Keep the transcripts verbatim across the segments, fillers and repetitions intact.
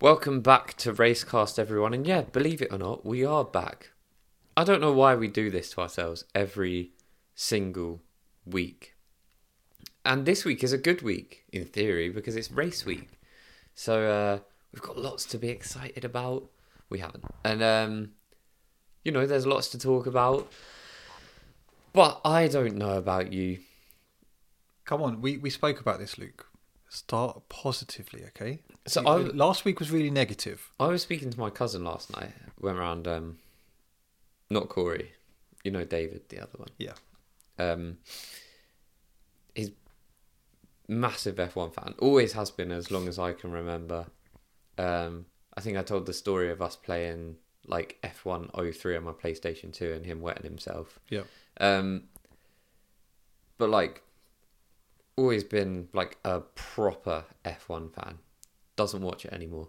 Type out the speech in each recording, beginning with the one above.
Welcome back to Racecast, everyone. And yeah, believe it or not, we are back. I don't know why we do this to ourselves every single week. And this week is a good week, in theory, because it's race week. So uh, we've got lots to be excited about. We haven't. And, um, you know, there's lots to talk about. But I don't know about you. Come on, we, we spoke about this, Luke. Start positively, okay? So You- I, last week was really negative. I was speaking to my cousin last night. Went around, um, not Corey, you know David, the other one. Yeah. Um, he's massive F one fan. Always has been as long as I can remember. Um, I think I told the story of us playing like F one oh three on my PlayStation two and him wetting himself. Yeah. Um, but like, always been like a proper F one fan. Doesn't watch it anymore.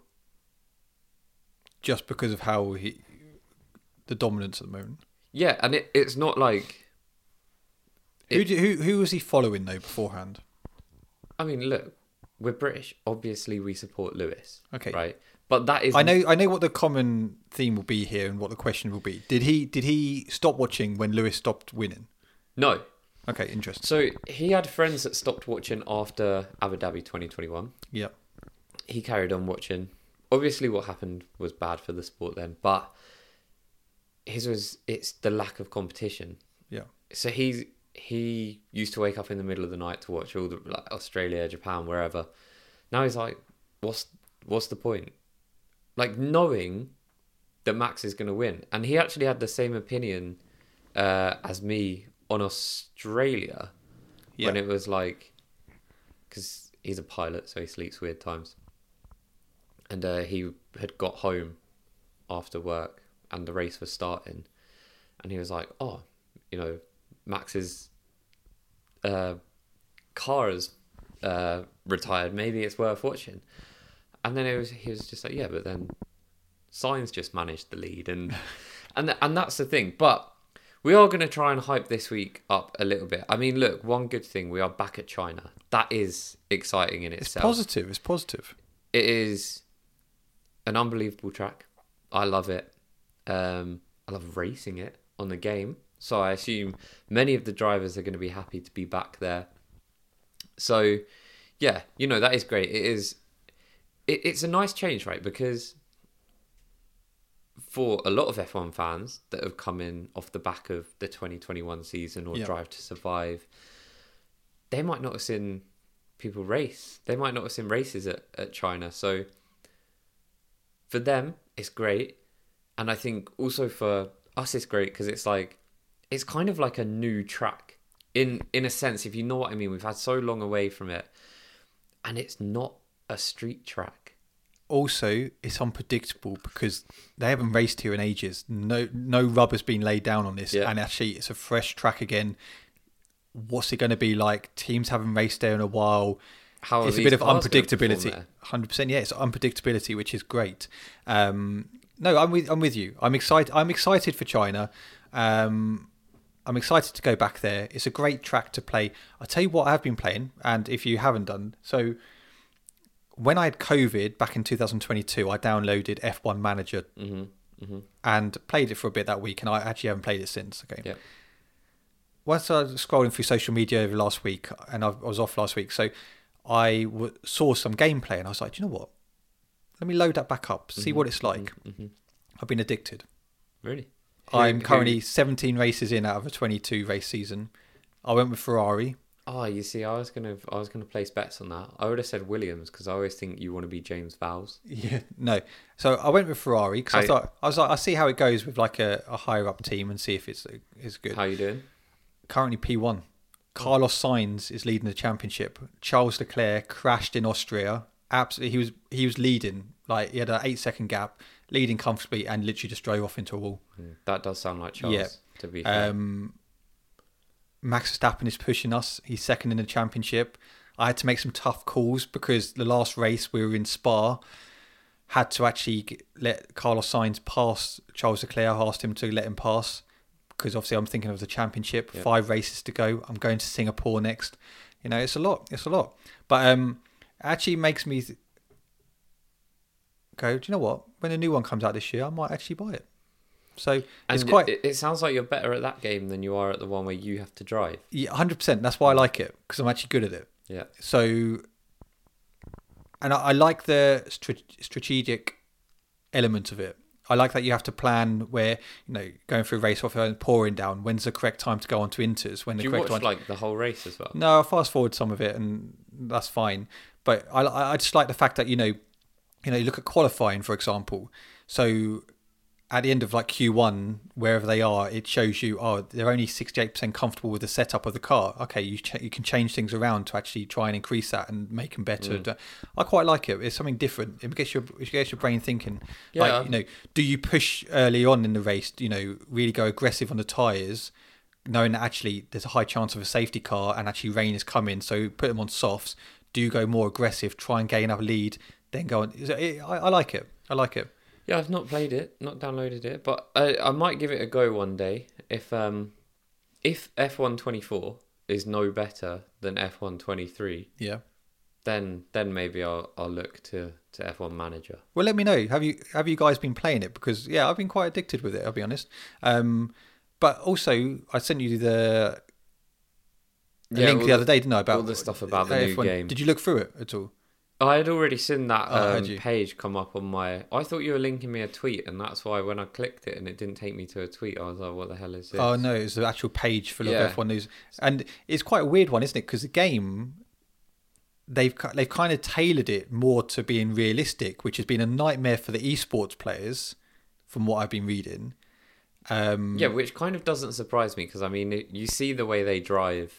Just because of how he, the dominance at the moment. Yeah, and it, it's not like... Who, It- do, who who was he following though beforehand? I mean, look, we're British. Obviously, we support Lewis. Okay. Right? But that is... I know I know what the common theme will be here and what the question will be. Did he did he stop watching when Lewis stopped winning? No. Okay, interesting. So he had friends that stopped watching after Abu Dhabi twenty twenty-one. Yeah. He carried on watching. Obviously, what happened was bad for the sport then, but his was it's the lack of competition. Yeah. So he's he used to wake up in the middle of the night to watch all the like Australia, Japan, wherever. Now he's like, what's what's the point? Like knowing that Max is going to win, and he actually had the same opinion uh, as me on Australia Yeah. when it was like, because he's a pilot, so he sleeps weird times. And uh, he had got home after work and the race was starting. And he was like, oh, you know, Max's uh, car is uh, retired. Maybe it's worth watching. And then it was he was just like, yeah, but then Sainz just managed the lead. And, and, and that's the thing. But we are going to try and hype this week up a little bit. I mean, look, one good thing, we are back at China. That is exciting in It's itself. positive. It's positive. It is an unbelievable track. I love it. Um, I love racing it on the game. So I assume many of the drivers are going to be happy to be back there. So, yeah, you know, that is great. It is. It, it's a nice change, right? Because for a lot of F one fans that have come in off the back of the twenty twenty-one season or Yeah. Drive to Survive, they might not have seen people race. They might not have seen races at, at China. So for them, it's great. And I think also for us, it's great because it's like, it's kind of like a new track in, in a sense, if you know what I mean. We've had so long away from it and it's not a street track. Also, it's unpredictable because they haven't raced here in ages. No, no rubber's been laid down on this, Yeah. and actually, it's a fresh track again. What's it going to be like? Teams haven't raced there in a while. How are It's a these bit of cars gonna perform unpredictability. there? Hundred percent, yeah. It's unpredictability, which is great. Um, no, I'm with I'm with you. I'm excited. I'm excited for China. Um, I'm excited to go back there. It's a great track to play. I'll tell you what I have been playing, and if you haven't done so. When I had COVID back in two thousand twenty-two, I downloaded F one Manager Mm-hmm. Mm-hmm. and played it for a bit that week, and I actually haven't played it since. Okay. Yeah. Once I was scrolling through social media over last week, and I was off last week, so I w- saw some gameplay, and I was like, "Do you know what? Let me load that back up, see Mhm, what it's like." mhm. I've been addicted. Really? Who- I'm who- currently seventeen races in out of a twenty-two race season. I went with Ferrari. Oh, you see, I was gonna, I was gonna place bets on that. I would have said Williams because I always think you want to be James Vowles. Yeah, no. So I went with Ferrari because I How- thought I was like, I see how it goes with like a, a higher up team and see if it's is good. How you doing? Currently P one. Carlos Sainz is leading the championship. Charles Leclerc crashed in Austria. Absolutely, he was he was leading. Like he had an eight second gap, leading comfortably, and literally just drove off into a wall. Mm, That does sound like Charles. Yeah. To be fair. Um, Max Verstappen is pushing us. He's second in the championship. I had to make some tough calls because the last race we were in Spa had to actually g- let Carlos Sainz pass Charles Leclerc. I asked him to let him pass because obviously I'm thinking of the championship. Yep. Five races to go. I'm going to Singapore next. You know, it's a lot. It's a lot. But um, it actually makes me th- go, do you know what? When a new one comes out this year, I might actually buy it. So And it's quite. it, it sounds like you're better at that game than you are at the one where you have to drive. Yeah, one hundred percent. That's why I like it, because I'm actually good at it. Yeah. So, and I, I like the stra- strategic element of it. I like that you have to plan where, you know, going through race off and pouring down. When's the correct time to go on to inters? When the Do you correct watch time like the whole race as well? No, I fast forward some of it, and that's fine. But I, I I just like the fact that, you know, you know, you look at qualifying, for example. So at the end of like Q one, wherever they are, it shows you, oh, they're only sixty-eight percent comfortable with the setup of the car. Okay, you ch- you can change things around to actually try and increase that and make them better. Mm. I quite like it. It's something different. It gets your it gets your brain thinking. Yeah. Like, you know, do you push early on in the race? You know, really go aggressive on the tyres, knowing that actually there's a high chance of a safety car and actually rain is coming, so put them on softs. Do you go more aggressive, try and gain up a lead, then go on? I, I like it. I like it. Yeah, I've not played it, not downloaded it, but I, I might give it a go one day. If um, if F one twenty-four is no better than F one twenty-three, Yeah. then then maybe I'll I'll look to, to F one Manager. Well, let me know. Have you have you guys been playing it? Because yeah, I've been quite addicted with it. I'll be honest. Um, but also, I sent you the, the Yeah, link all the the- other day, didn't I? About all the stuff about the new F one. game. Did you look through it at all? I had already seen that Oh, had um, you? page come up on my. I thought you were linking me a tweet, and that's why when I clicked it and it didn't take me to a tweet, I was like, "What the hell is this?" Oh no, it's the actual page full Yeah. of F one news, and it's quite a weird one, isn't it? Because the game, they've ki- they've kind of tailored it more to being realistic, which has been a nightmare for the esports players, from what I've been reading. Um, Yeah, which kind of doesn't surprise me because I mean, it, you see the way they drive,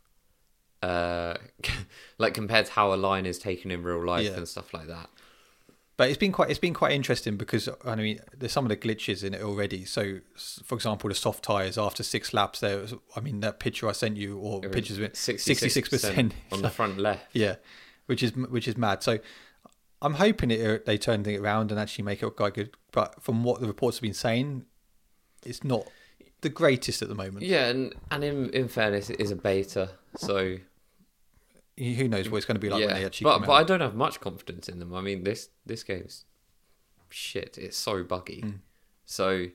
uh, like compared to how a line is taken in real life Yeah. and stuff like that. But it's been quite it's been quite interesting because I mean there's some of the glitches in it already. So, s- for example, the soft tires after six laps, there was, I mean that picture I sent you or It was pictures of it, sixty-six sixty-six percent on the front left. yeah, which is which is mad. So, I'm hoping it they turn it around and actually make it quite good. But from what the reports have been saying, it's not the greatest at the moment. Yeah, and and in in fairness, it is a beta, so Who knows what it's going to be like yeah. when they actually but come but I out. don't have much confidence in them. I mean, this this game's shit. It's so buggy. Mm. So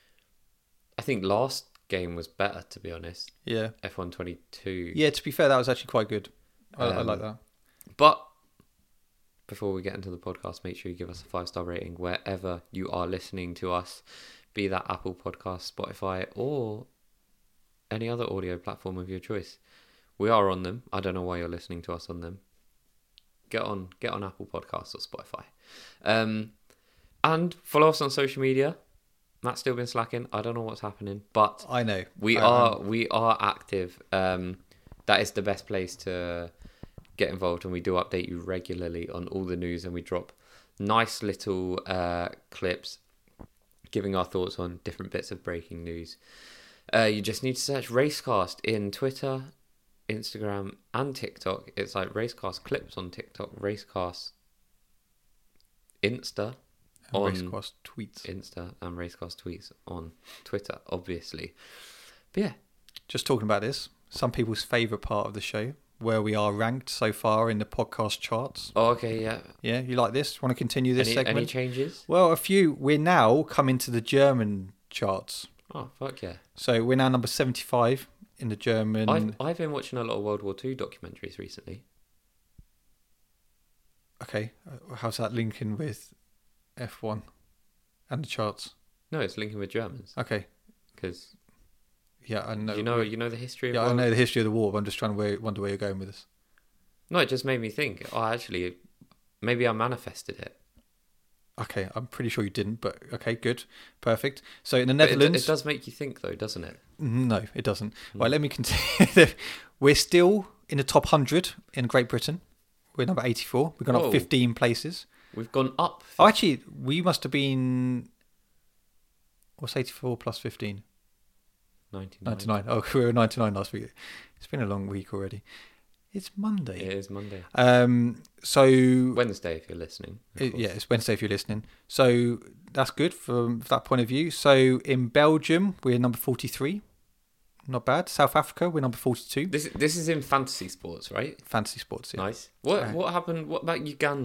I think last game was better, to be honest. Yeah, F one twenty-two. yeah. To be fair, that was actually quite good. I, I Um, like that. But before we get into the podcast, make sure you give us a five star rating wherever you are listening to us, be that Apple Podcast, Spotify, or any other audio platform of your choice. We are on them. I don't know why you're listening to us on them. Get on, get on Apple Podcasts or Spotify, um, and follow us on social media. Matt's still been slacking. I don't know what's happening, but I know we I, are we are active. Um, that is the best place to get involved, and we do update you regularly on all the news, and we drop nice little uh, clips giving our thoughts on different bits of breaking news. Uh, you just need to search Racecast in Twitter, Instagram, and TikTok. It's like Racecast clips on TikTok, Racecast Insta and on Racecast tweets. Insta, and Racecast tweets on Twitter, obviously. But yeah, Just talking about this, some people's favourite part of the show, where we are ranked so far in the podcast charts. oh, okay, yeah. Yeah, you like this? Want to continue this Any, segment? any changes? Well, a few. We're now coming to the German charts. Oh, fuck yeah. So we're now number seventy-five in the German. I've, I've been watching a lot of World War Two documentaries recently. Okay, uh, how's that linking with F one and the charts? No, it's linking with Germans. Okay, Because yeah, I know. you know you know the history of Yeah, I World- know the history of the war, but I'm just trying to where, wonder where you're going with this. No, it just made me think, oh, actually, maybe I manifested it. Okay, I'm pretty sure you didn't, but okay, good, perfect. So in the But it, Netherlands, it does make you think, though, doesn't it? no, it doesn't. Right, let me continue. We're still in the top one hundred in Great Britain. We're number eighty-four. We've gone Whoa. up fifteen places. We've gone up. Oh, actually, we must have been. What's eighty-four plus fifteen? ninety-nine. ninety-nine. Oh, we were ninety-nine last week. It's been a long week already. It's Monday. It is Monday. Um. So Wednesday, if you're listening. of it- course. yeah, it's Wednesday if you're listening. So that's good from that point of view. So in Belgium, we're number forty-three. Not bad. South Africa, we're number forty-two. This this is in fantasy sports, right? Fantasy sports. Yeah. Nice. What Right. what happened? What about Uganda?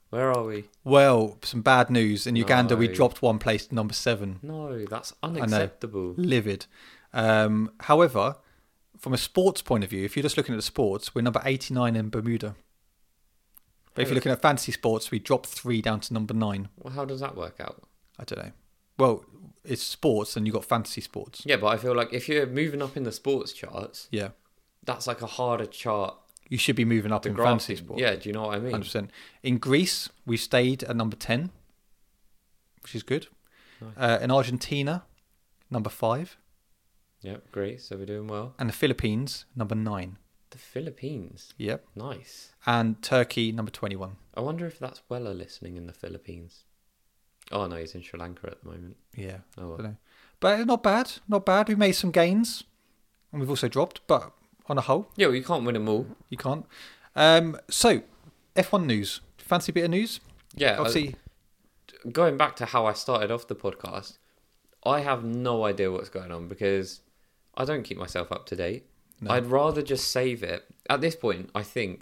Where are we? Well, some bad news. In Uganda, we No. dropped one place to number seven. No, that's unacceptable. Livid. Um, however, from a sports point of view, if you're just looking at the sports, we're number eighty-nine in Bermuda. But if you're looking at fantasy sports, we dropped three down to number nine. Well, how does that work out? I don't know. Well, it's sports and you've got fantasy sports. Yeah, but I feel like if you're moving up in the sports charts, Yeah. that's like a harder chart You should be moving up to in grasp. fantasy sports. Yeah, do you know what I mean? one hundred percent. In Greece, we stayed at number ten, which is good. Nice. Uh, in Argentina, number five. Yep, great. So we're doing well. And the Philippines, number nine. The Philippines. Yep. Nice. And Turkey, number twenty-one. I wonder if that's Weller listening in the Philippines. Oh, no, he's in Sri Lanka at the moment. Yeah. Oh, well. Don't know. But not bad. Not bad. We've made some gains. And we've also dropped. But on a whole, Yeah, well, you can't win them all. you can't. Um, so, F one news. Fancy bit of news? Yeah, Obviously, uh, going back to how I started off the podcast, I have no idea what's going on because I don't keep myself up to date. No. I'd rather just save it. At this point, I think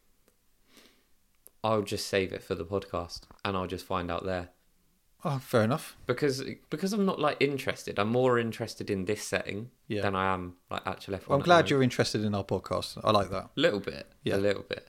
I'll just save it for the podcast and I'll just find out there. oh, fair enough. Because because I'm not like interested. I'm more interested in this setting Yeah. than I am like actual F one. Well, I'm at the glad moment. you're interested in our podcast. I like that. A little bit. Yeah. A little bit.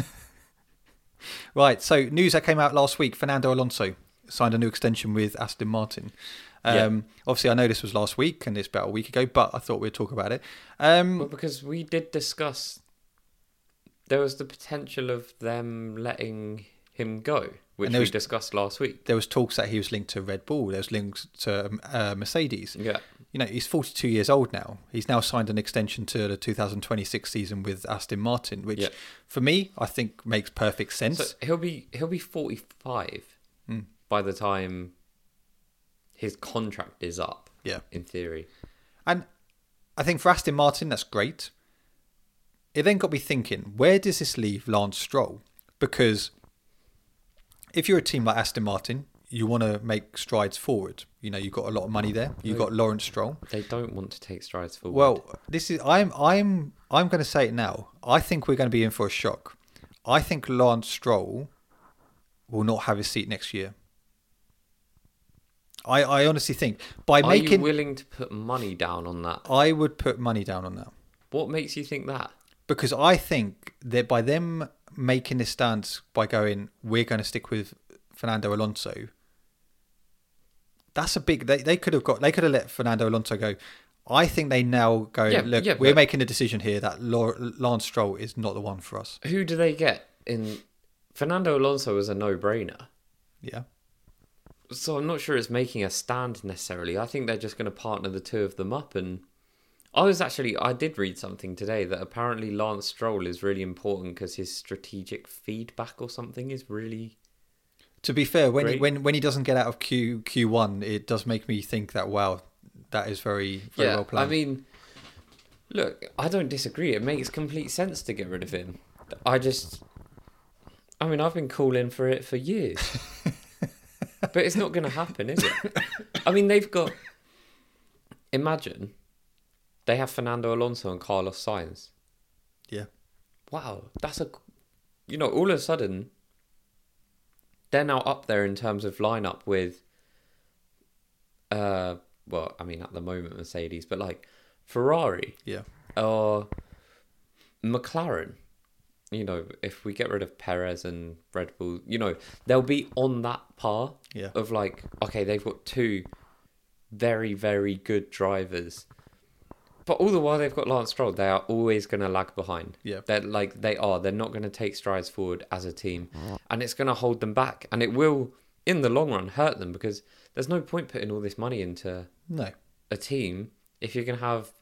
Right, so news that came out last week, Fernando Alonso signed a new extension with Aston Martin. Um, Obviously, I know this was last week and it's about a week ago, but I thought we'd talk about it. Um, Well, because we did discuss there was the potential of them letting him go, which And there we was- discussed last week. there was talks that he was linked to Red Bull. There was links to um, uh, Mercedes. Yeah. You know, he's forty-two years old now. He's now signed an extension to the two thousand twenty-six season with Aston Martin, which Yeah. for me, I think makes perfect sense. So he'll be he'll be forty-five Mm. by the time his contract is up, yeah. in theory. And I think for Aston Martin, that's great. It then got me thinking, where does this leave Lance Stroll? Because if you're a team like Aston Martin, you want to make strides forward. You know, you've got a lot of money there. You've got Lawrence Stroll. They don't want to take strides forward. Well, this is I'm I'm I'm going to say it now. I think we're going to be in for a shock. I think Lance Stroll will not have his seat next year. I, I honestly think by are making you willing to put money down on that? I would put money down on that. What makes you think that? Because I think that by them making this stance by going, we're going to stick with Fernando Alonso, that's a big. They, they could have got. They could have let Fernando Alonso go. I think they now go. Yeah, Look, yeah, we're but- making a decision here that Lau- Lance Stroll is not the one for us. Who do they get in? Fernando Alonso is a no-brainer. Yeah, So I'm not sure it's making a stand necessarily. I think they're just going to partner the two of them up. And I was actually, I did read something today that apparently Lance Stroll is really important because his strategic feedback or something is really. to be fair, when he, Great. when when he doesn't get out of Q Q one, it does make me think that wow, that is very very yeah, well planned. I mean, look, I don't disagree. It makes complete sense to get rid of him. I just, I mean, I've been calling for it for years. But it's not going to happen, is it? I mean, they've got. Imagine they have Fernando Alonso and Carlos Sainz. yeah, Wow, that's a. You know, all of a sudden, they're now up there in terms of lineup with. Uh, well, I mean, at the moment, Mercedes, but like Ferrari yeah, or McLaren. You know, if we get rid of Perez and Red Bull, you know, they'll be on that par yeah. of like, okay, they've got two very, very good drivers. But all the while they've got Lance Stroll, they are always going to lag behind. Yeah. They're like, they are. They're not going to take strides forward as a team. And it's going to hold them back. And it will, in the long run, hurt them because there's no point putting all this money into No, a team if you're going to have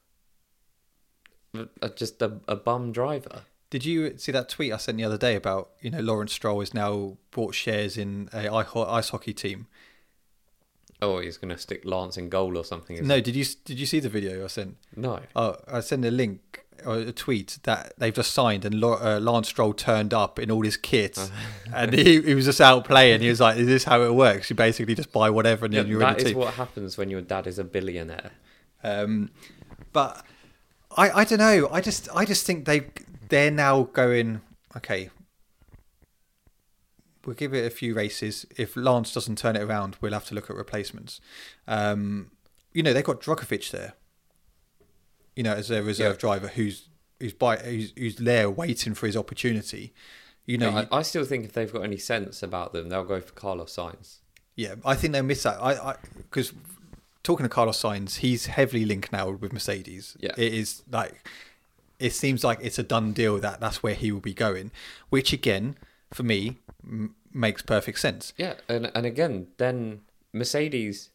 a, a- just a, a bum driver. did you see that tweet I sent the other day about, you know, Lawrence Stroll has now bought shares in a i- ice hockey team? Oh, he's going to stick Lance in goal or something. is No, he? did you did you see the video I sent? No. Oh, I sent a link or a tweet that they've just signed, and Law- uh, Lance Stroll turned up in all his kit, and he, he was just out playing. He was like, "Is this how it works? You basically just buy whatever, and Yeah, then you're in that the is team." what happens when your dad is a billionaire. Um, but I, I don't know. I just I just think they they're now going, okay, we'll give it a few races. If Lance doesn't turn it around, we'll have to look at replacements. Um, you know, they've got Drogovic there. You know, as a reserve Yeah. driver who's who's by who's, who's there waiting for his opportunity. You know, No, you- I, I still think if they've got any sense about them, they'll go for Carlos Sainz. yeah, I think they miss that. I because talking to Carlos Sainz, he's heavily linked now with Mercedes. Yeah. It is like it seems like it's a done deal that that's where he will be going, which again for me m- makes perfect sense. Yeah, and and again, then Mercedes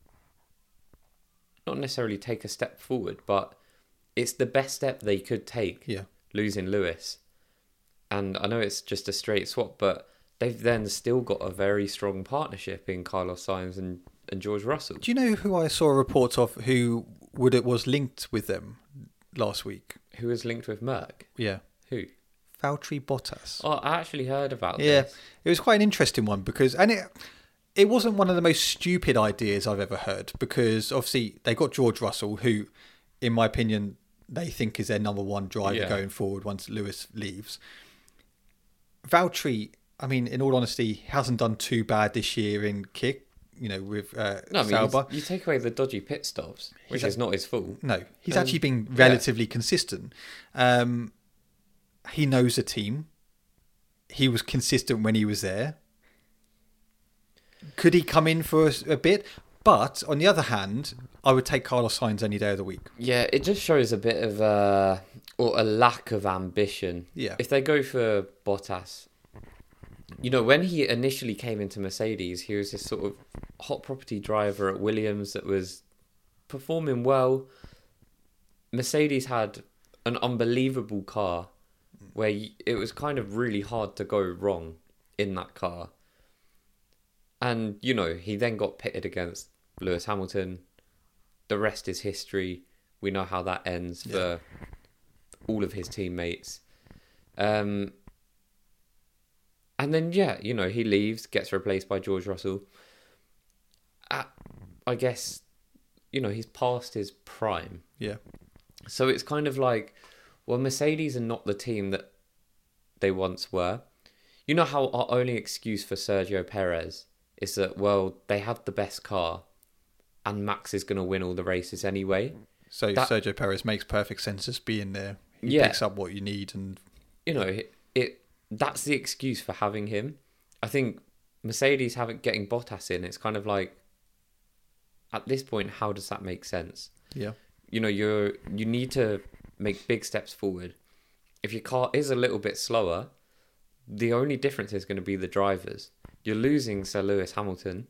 not necessarily take a step forward, but it's the best step they could take. Yeah. Losing Lewis, and I know it's just a straight swap, but they've then still got a very strong partnership in Carlos Sainz and, and George Russell. Do you know who I saw reports of who would it was linked with them last week? Who is linked with Merck? Yeah, Who? Valtteri Bottas. Oh, I actually heard about Yeah, this. it was quite an interesting one because, and it it wasn't one of the most stupid ideas I've ever heard because obviously they got George Russell, who, in my opinion, they think is their number one driver Yeah. going forward once Lewis leaves. Valtteri, I mean, in all honesty, hasn't done too bad this year in kick. You know, with uh, No, I mean, Sauber. you, you take away the dodgy pit stops, which He's is not his fault. No, he's Um, actually been yeah. relatively consistent. Um, he knows the team. He was consistent when he was there. Could he come in for a, a bit? But on the other hand, I would take Carlos Sainz any day of the week. Yeah, it just shows a bit of uh, or a lack of ambition. Yeah. If they go for Bottas, you know, when he initially came into Mercedes, he was this sort of hot property driver at Williams that was performing well. Mercedes had an unbelievable car where y- it was kind of really hard to go wrong in that car. And, you know, he then got pitted against Lewis Hamilton. The rest is history. We know how that ends Yeah. for all of his teammates. Um, and then, yeah, you know, he leaves, gets replaced by George Russell. Uh, I guess, you know, he's past his prime. Yeah. So it's kind of like, well, Mercedes are not the team that they once were. You know how our only excuse for Sergio Perez is that, well, they have the best car and Max is going to win all the races anyway. So That- Sergio Perez makes perfect sense as being there. He Yeah. picks up what you need, and You know, it, it that's the excuse for having him. I think Mercedes having getting Bottas in, it's kind of like, at this point, how does that make sense? yeah, You know, you're you need to make big steps forward. If your car is a little bit slower, the only difference is going to be the drivers. You're losing Sir Lewis Hamilton.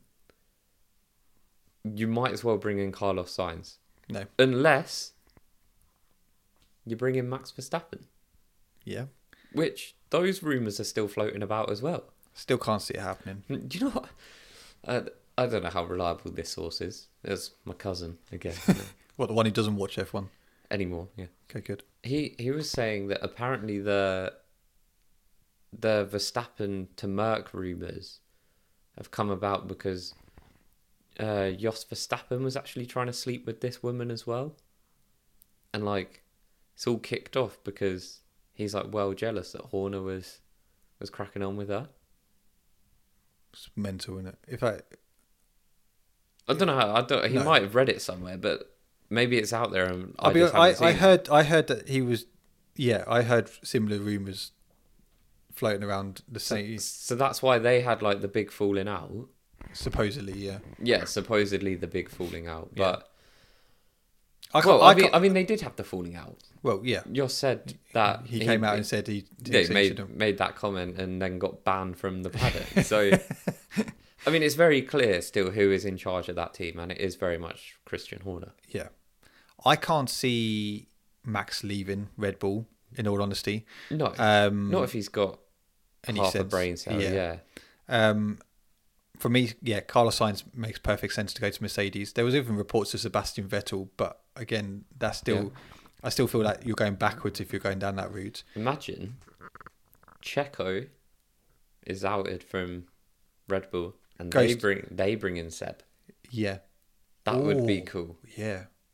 You might as well bring in Carlos Sainz, no, unless you bring in Max Verstappen, yeah, which those rumours are still floating about as well. still can't see it happening. Do you know what? Uh, I don't know how reliable this source is. It's my cousin again What, the one who doesn't watch F one? anymore. Yeah. Okay, good. He he was saying that apparently the the Verstappen to Merck rumours have come about because uh, Jos Verstappen was actually trying to sleep with this woman as well, and like it's all kicked off because he's like well jealous that Horner was was cracking on with her. It's mental, isn't it? If I, I don't know how. I don't. He No. might have read it somewhere, but maybe it's out there and I I'll be, just I, haven't seen I it. heard, I heard that he was, yeah, I heard similar rumours floating around the same. So that's why they had like the big falling out. Supposedly, yeah. Yeah, supposedly the big falling out. Yeah. But I can't, well, I I, mean, can't- I mean, they did have the falling out. well, yeah. Yoss said that He came out and said he, yeah, he he made shouldn't. made that comment and then got banned from the paddock. So, I mean, it's very clear still who is in charge of that team, and it is very much Christian Horner. Yeah. I can't see Max leaving Red Bull, in all honesty. No, Um, not if he's got any half a sense. brain cell. Yeah. Yeah. Um, for me, yeah, Carlos Sainz makes perfect sense to go to Mercedes. There was even reports of Sebastian Vettel, but again, that's still, I still feel like you're going backwards if you're going down that route. Imagine Checo is outed from Red Bull, and they Ghost. bring they bring in Seb. Yeah, That would be Ooh. cool. yeah,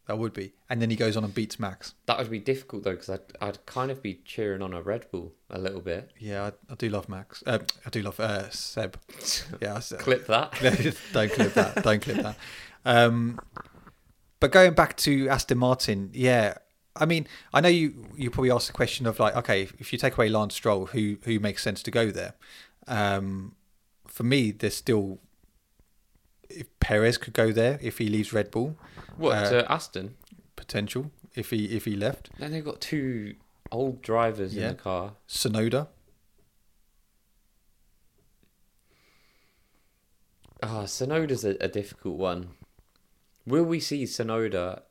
That would be. And then he goes on and beats Max. That would be difficult though, because I'd, I'd kind of be cheering on a Red Bull a little bit. Yeah, I, I do love Max. Uh, I do love uh, Seb. Yeah, I, Clip that. Don't clip that. Don't clip that. Um, but going back to Aston Martin, yeah. I mean, I know you, you probably asked the question of like, okay, if you take away Lance Stroll, who who makes sense to go there? Um, for me, there's still, if Perez could go there if he leaves Red Bull. What, uh, to Aston? Potential if he if he left. Then they've got two old drivers Yeah. in the car. Sonoda. Ah, Sonoda's a, a difficult one. Will we see Sonoda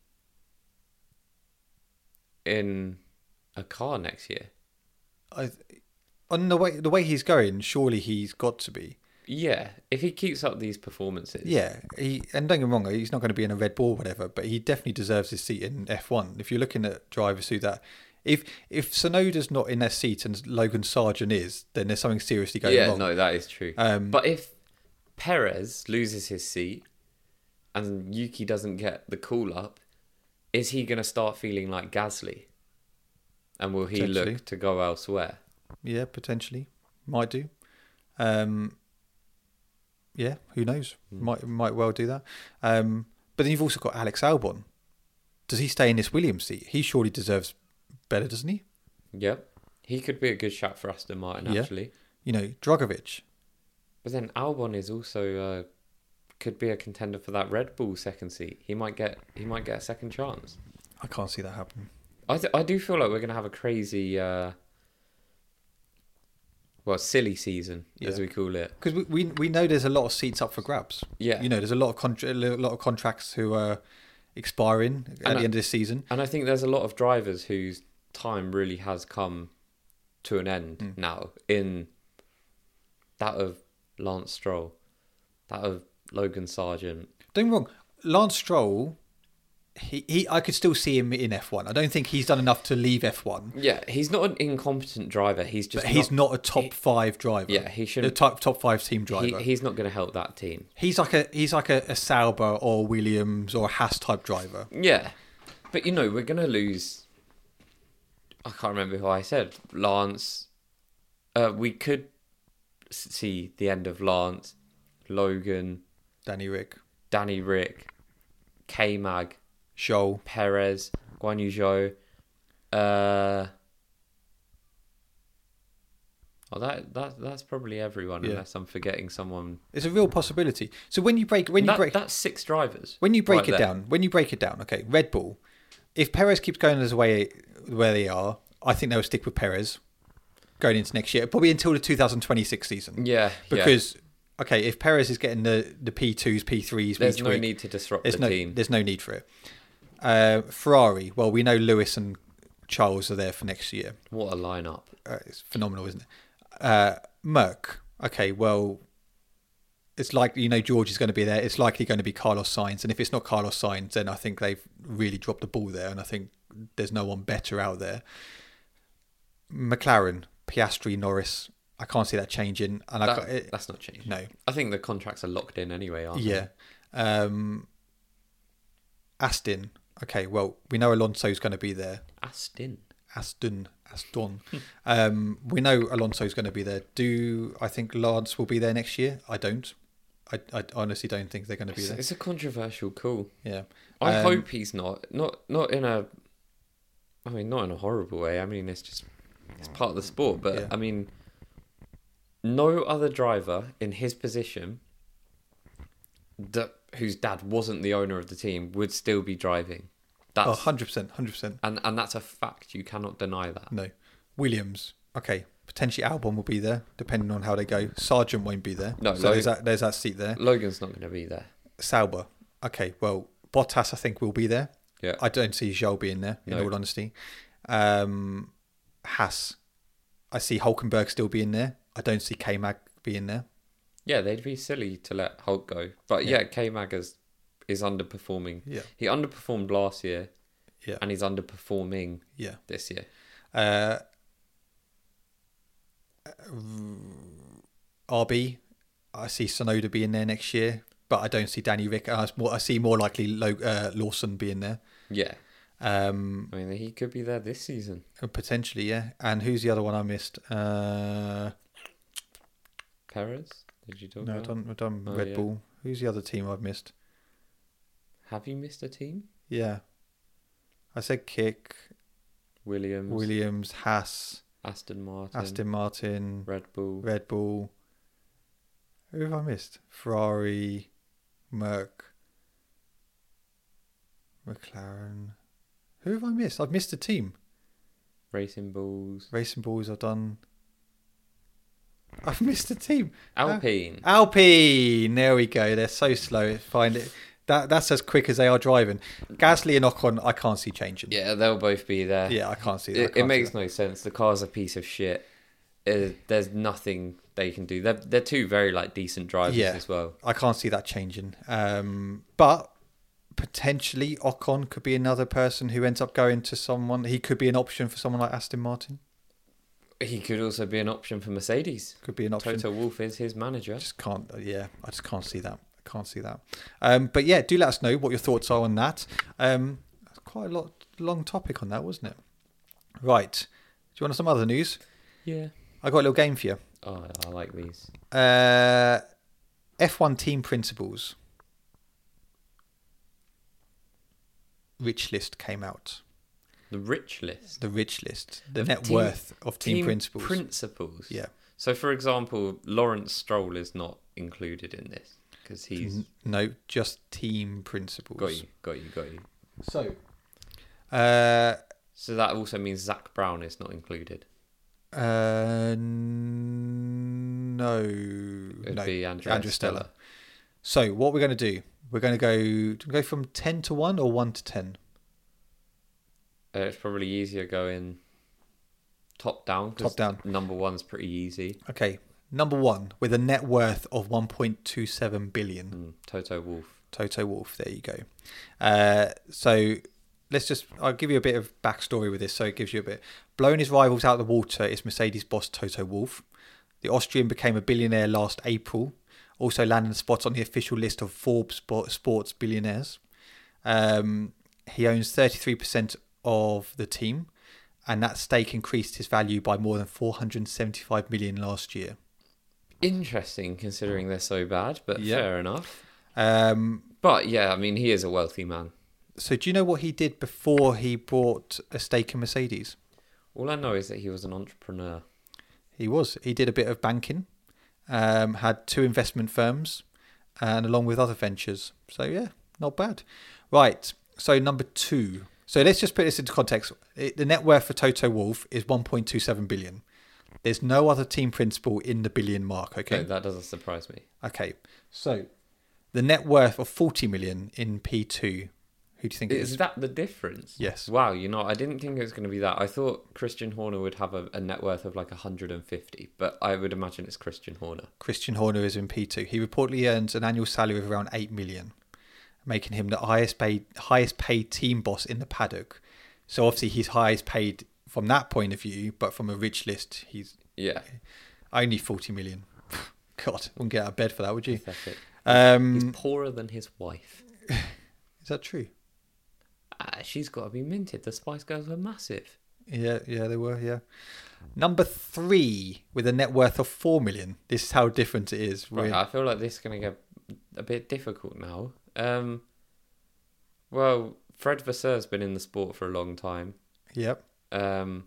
in a car next year? I, on the way the way he's going, surely he's got to be. Yeah, if he keeps up these performances. Yeah, he and don't get me wrong, he's not going to be in a Red Bull or whatever, but he definitely deserves his seat in F one. If you're looking at drivers who that, if if Sonoda's not in their seat and Logan Sargent is, then there's something seriously going yeah, wrong. no, that is true. Um, but if Perez loses his seat and Yuki doesn't get the call up, is he going to start feeling like Gasly? And will he Potentially. look to go elsewhere? Yeah, potentially, might do. Um, yeah, who knows? Mm. Might might well do that. Um, but then you've also got Alex Albon. Does he stay in this Williams seat? He surely deserves better, doesn't he? Yep. He could be a good shot for Aston Martin, Yeah. actually. You know, Drogovic. But then Albon is also uh, could be a contender for that Red Bull second seat. He might get he might get a second chance. I can't see that happening. I th- I do feel like we're going to have a crazy, uh, well, silly season as Yeah. we call it. Because we, we we know there's a lot of seats up for grabs. Yeah, You know, there's a lot of contra- a lot of contracts who are expiring at And the I- end of this season. and I think there's a lot of drivers whose time really has come to an end Mm. now. In that of Lance Stroll, that of Logan Sargent. Don't get me wrong, Lance Stroll, he, he I could still see him in F one. I don't think he's done enough to leave F one. Yeah, he's not an incompetent driver. He's just But he's not a top he- five driver. Yeah, he a shouldn't. top top five team He, driver. he's not going to help that team. he's like a he's like a, a Sauber or Williams or a Haas type driver. Yeah, but you know we're going to lose. I can't remember who I said. Lance. Uh, we could s- see the end of Lance, Logan, Danny Rick, Danny Rick, K Mag, Scholl. Perez, Guan Yu Zhou. Uh, oh, that that that's probably everyone, Yeah. unless I'm forgetting someone. It's a real possibility. So when you break when you That- break that's six drivers. when you break right it there. down, when you break it down, okay, Red Bull, if Perez keeps going as way where they are, I think they'll stick with Perez going into next year, probably until the two thousand twenty-six season. Yeah, yeah. Because okay, if Perez is getting the the P twos, P threes, There's each no week, need to disrupt there's the no team. there's no need for it. Uh, Ferrari, well, we know Lewis and Charles are there for next year. What a lineup! Uh, it's phenomenal, isn't it? Uh, Merck, okay, well, it's like, you know, George is going to be there. It's likely going to be Carlos Sainz. And if it's not Carlos Sainz, then I think they've really dropped the ball there. And I think there's no one better out there. McLaren, Piastri, Norris, I can't see that changing. And That- I ca- it, that's not changed. no, I think the contracts are locked in anyway, aren't yeah. Um, Aston, okay, well, we know Alonso's going to be there. they? Aston. Aston, Aston. um, we know Alonso's going to be there. Do I think Lance will be there next year? I don't. I, I honestly don't think they're going to be It's, there. it's a controversial call. Yeah. I Um, hope he's not. Not not in a. I mean, not in a horrible way. I mean, it's just it's part of the sport. But Yeah. I mean, no other driver in his position that whose dad wasn't the owner of the team would still be driving. That's Oh, one hundred percent, one hundred percent. and and that's a fact. You cannot deny that. No. Williams, okay. Potentially Albon will be there, depending on how they go. Sargent won't be there. No, so Lo- there's that, there's that seat there. Logan's not going to be there. Sauber, okay. Well, Bottas, I think, will be there. Yeah. I don't see Zhou being there, in No. all honesty. Um, Haas, I see Hulkenberg still being there. I don't see K-Mag being there. Yeah, they'd be silly to let Hulk go. But yeah, Yeah. K Mag is, is underperforming. Yeah. He underperformed last year Yeah. and he's underperforming Yeah. this year. Uh, R B, I see Sonoda being there next year. but I don't see Danny Rick. I, more, I see more likely Lo, uh, Lawson being there. Yeah. Um, I mean, he could be there this season. potentially, yeah. And who's the other one I missed? Uh, Perez? Did you talk no, I've about? done, I've done Oh, Red yeah. Bull. Who's the other team I've missed? Have you missed a team? Yeah. I said Kick, Williams, Williams, Haas, Aston Martin, Aston Martin, Red Bull. Red Bull. Who have I missed? Ferrari, Merc, McLaren. Who have I missed? I've missed a team. Racing Bulls. Racing Bulls I've done. I've missed a team. Alpine. Alpine. There we go. They're so slow. Find it. That that's as quick as they are driving. Gasly and Ocon, I can't see changing. Yeah, they'll both be there. Yeah, I can't see that. I It, can't it see makes that. no sense. The car's a piece of shit. Uh, there's nothing they can do. They're they're two very like decent drivers Yeah. as well. I can't see that changing. Um, but potentially Ocon could be another person who ends up going to someone. He could be an option for someone like Aston Martin. He could also be an option for Mercedes. Could be an option. Toto Wolff is his manager. Just can't. Yeah, I just can't see that. I can't see that. Um, but yeah, do let us know what your thoughts are on that. Um, that's quite a lot long topic on that, wasn't it? Right. Do you want some other news? Yeah. I got a little game for you. Oh, I like these. Uh, F one team principles. Rich list came out. The rich list. The rich list. The Of net team- worth of team, Team principles. Principles. Yeah. So, for example, Lawrence Stroll is not included in this because he's N- No, just team principles. got you, got you, got you. So, uh, So that also means Zach Brown is not included. uh, no, It'd no, be Andrea, Andrea Stella. Stella. So, what we're going to do? We're going to go do we go from ten to one or one to ten. Uh, it's probably easier going top down. 'cause Top down. Number one's pretty easy. Okay, number one with a net worth of one point two seven billion. Mm, Toto Wolff. Toto Wolff. There you go. Uh, so let's just, I'll give you a bit of backstory with this so it gives you a bit. Blowing his rivals out of the water is Mercedes boss Toto Wolff. The Austrian became a billionaire last April, also landing a spot on the official list of Forbes Sport- Sports billionaires. Um, he owns thirty-three percent of the team, and that stake increased his value by more than four hundred seventy-five million last year. Interesting considering they're so bad, but Yeah. fair enough. Um, But yeah, I mean, he is a wealthy man. so do you know what he did before he bought a stake in Mercedes? All I know is that he was an entrepreneur. He was. He did a bit of banking, um, had two investment firms, and along with other ventures. So yeah, not bad. Right. So number two. So let's just put this into context. It, the net worth for Toto Wolff is one point two seven billion. There's no other team principal in the billion mark. Okay. No, that doesn't surprise me. Okay. So the net worth of forty million in P two. Who do you think it Is is? that the difference? Yes. Wow, you know, I didn't think it was going to be that. I thought Christian Horner would have a, a net worth of like one hundred fifty, but I would imagine it's Christian Horner. Christian Horner is in P two. He reportedly earns an annual salary of around eight million, making him the highest paid highest paid team boss in the paddock. So obviously he's highest paid from that point of view, but from a rich list, he's Yeah. only forty million. God, wouldn't get out of bed for that, would you? Pathetic. Um, He's poorer than his wife. is that true? Uh, she's got to be minted. The Spice Girls were massive. Yeah, yeah, they were. Yeah. Number three with a net worth of four million. This is how different it is. Right, We're- I feel like this is going to get a bit difficult now. Um, well, Fred Vasseur's been in the sport for a long time. Yep. Um,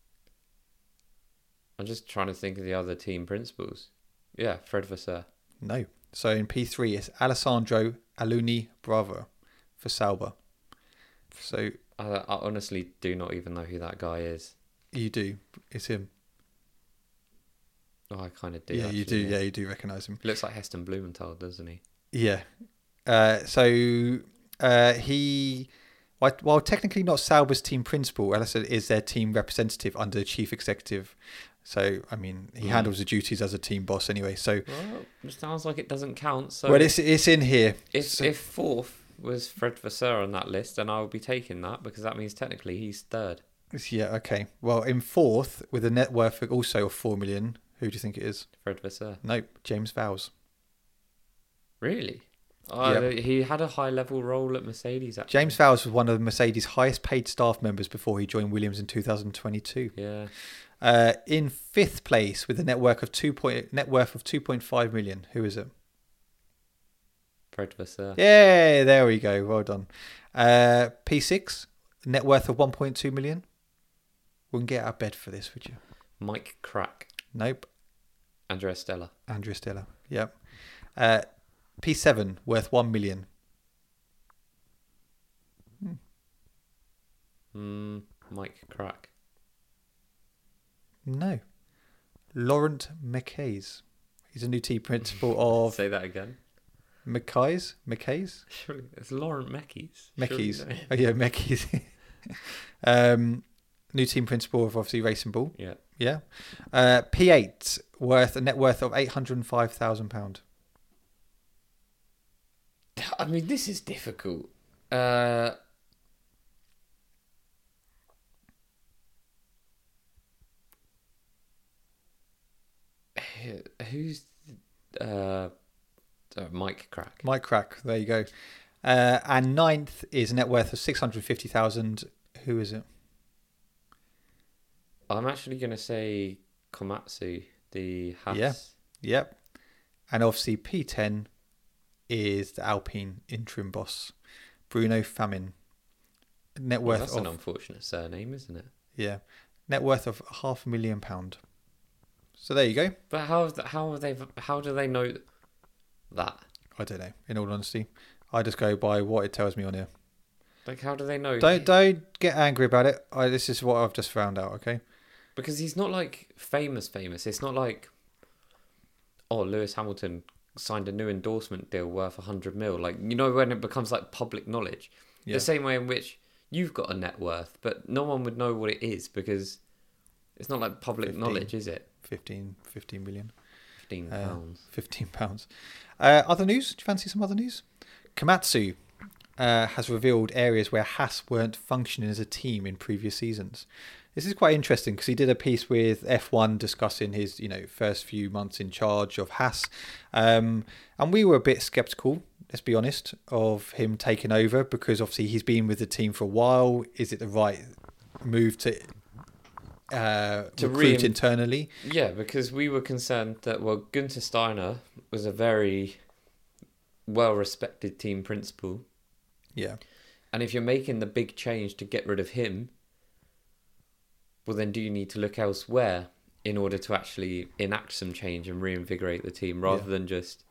I'm just trying to think of the other team principals. Yeah, Fred Vasseur. No. So in P three, it's Alessandro Aluni Bravo for Sauber. So I, I honestly do not even know who that guy is. you do. It's him. Oh, I kind of do. yeah, you actually, do. Yeah, you do recognise him. Looks like Heston Blumenthal, doesn't he? Yeah. Uh, so uh, he, while, while technically not Sauber's team principal, Alisson is their team representative under the chief executive. So I mean, he Mm. handles the duties as a team boss anyway. So Well, it sounds like it doesn't count. So well, it's it's in here. if So- if fourth was Fred Vasseur on that list, then I will be taking that because that means technically he's third. Yeah. Okay. Well, in fourth with a net worth of also of four million. Who do you think it is? Fred Vasseur. Nope. James Vowles. Really? Uh, Yep. He had a high level role at Mercedes. Actually. James Vowles was one of Mercedes' highest paid staff members before he joined Williams in two thousand twenty-two. Yeah. Uh, in fifth place with a net worth of two point net worth of two point five million. Who is it? Fred Vasseur. Yeah, there we go. Well done. Uh, P six, net worth of one point two million. Wouldn't get out of bed for this, would you? Mike Crack. Nope. Andrea Stella. Andrea Stella. Yep. Uh, P seven, worth one million. Hmm. Mm, Mike Crack. No. Laurent Mekies. He's a new team principal of Say that again. Mekies. Mekies. Surely it's Laurent Mekies. Mekies. Surely no. Oh yeah, Mekies. um, new team principal of obviously Racing Bull. Yeah. Yeah. Uh, P eight, worth a net worth of eight hundred and five thousand pound. I mean, this is difficult. Uh, who's uh, uh, Mike Crack? Mike Crack. There you go. Uh, and ninth is a net worth of six hundred fifty thousand. Who is it? I'm actually going to say Komatsu, the Haas. Yeah. Yep. And obviously P ten is the Alpine interim boss, Bruno Famin. Net Well, worth that's of an unfortunate surname, isn't it? yeah, net worth of half a million pound. So there you go. But how how have they how do they know that? I don't know. In all honesty, I just go by what it tells me on here. Like, how do they know? Don't don't get angry about it. I, this is what I've just found out. Okay. Because he's not like famous, famous. It's not like, oh, Lewis Hamilton signed a new endorsement deal worth a hundred mil. Like, you know, when it becomes like public knowledge, Yeah. the same way in which you've got a net worth, but no one would know what it is because it's not like public fifteen. knowledge, is it? fifteen, fifteen million. Fifteen Uh, pounds. fifteen pounds. Uh, other news? Do you fancy some other news? Komatsu uh, has revealed areas where Haas weren't functioning as a team in previous seasons. This is quite interesting because he did a piece with F one discussing his, you know, first few months in charge of Haas, um, and we were a bit sceptical. Let's be honest, of him taking over because obviously he's been with the team for a while. Is it the right move to uh, To recruit rein- internally? Yeah, because we were concerned that, well, Gunther Steiner was a very well-respected team principal. Yeah. And if you're making the big change to get rid of him, well, then do you need to look elsewhere in order to actually enact some change and reinvigorate the team rather Yeah. than just...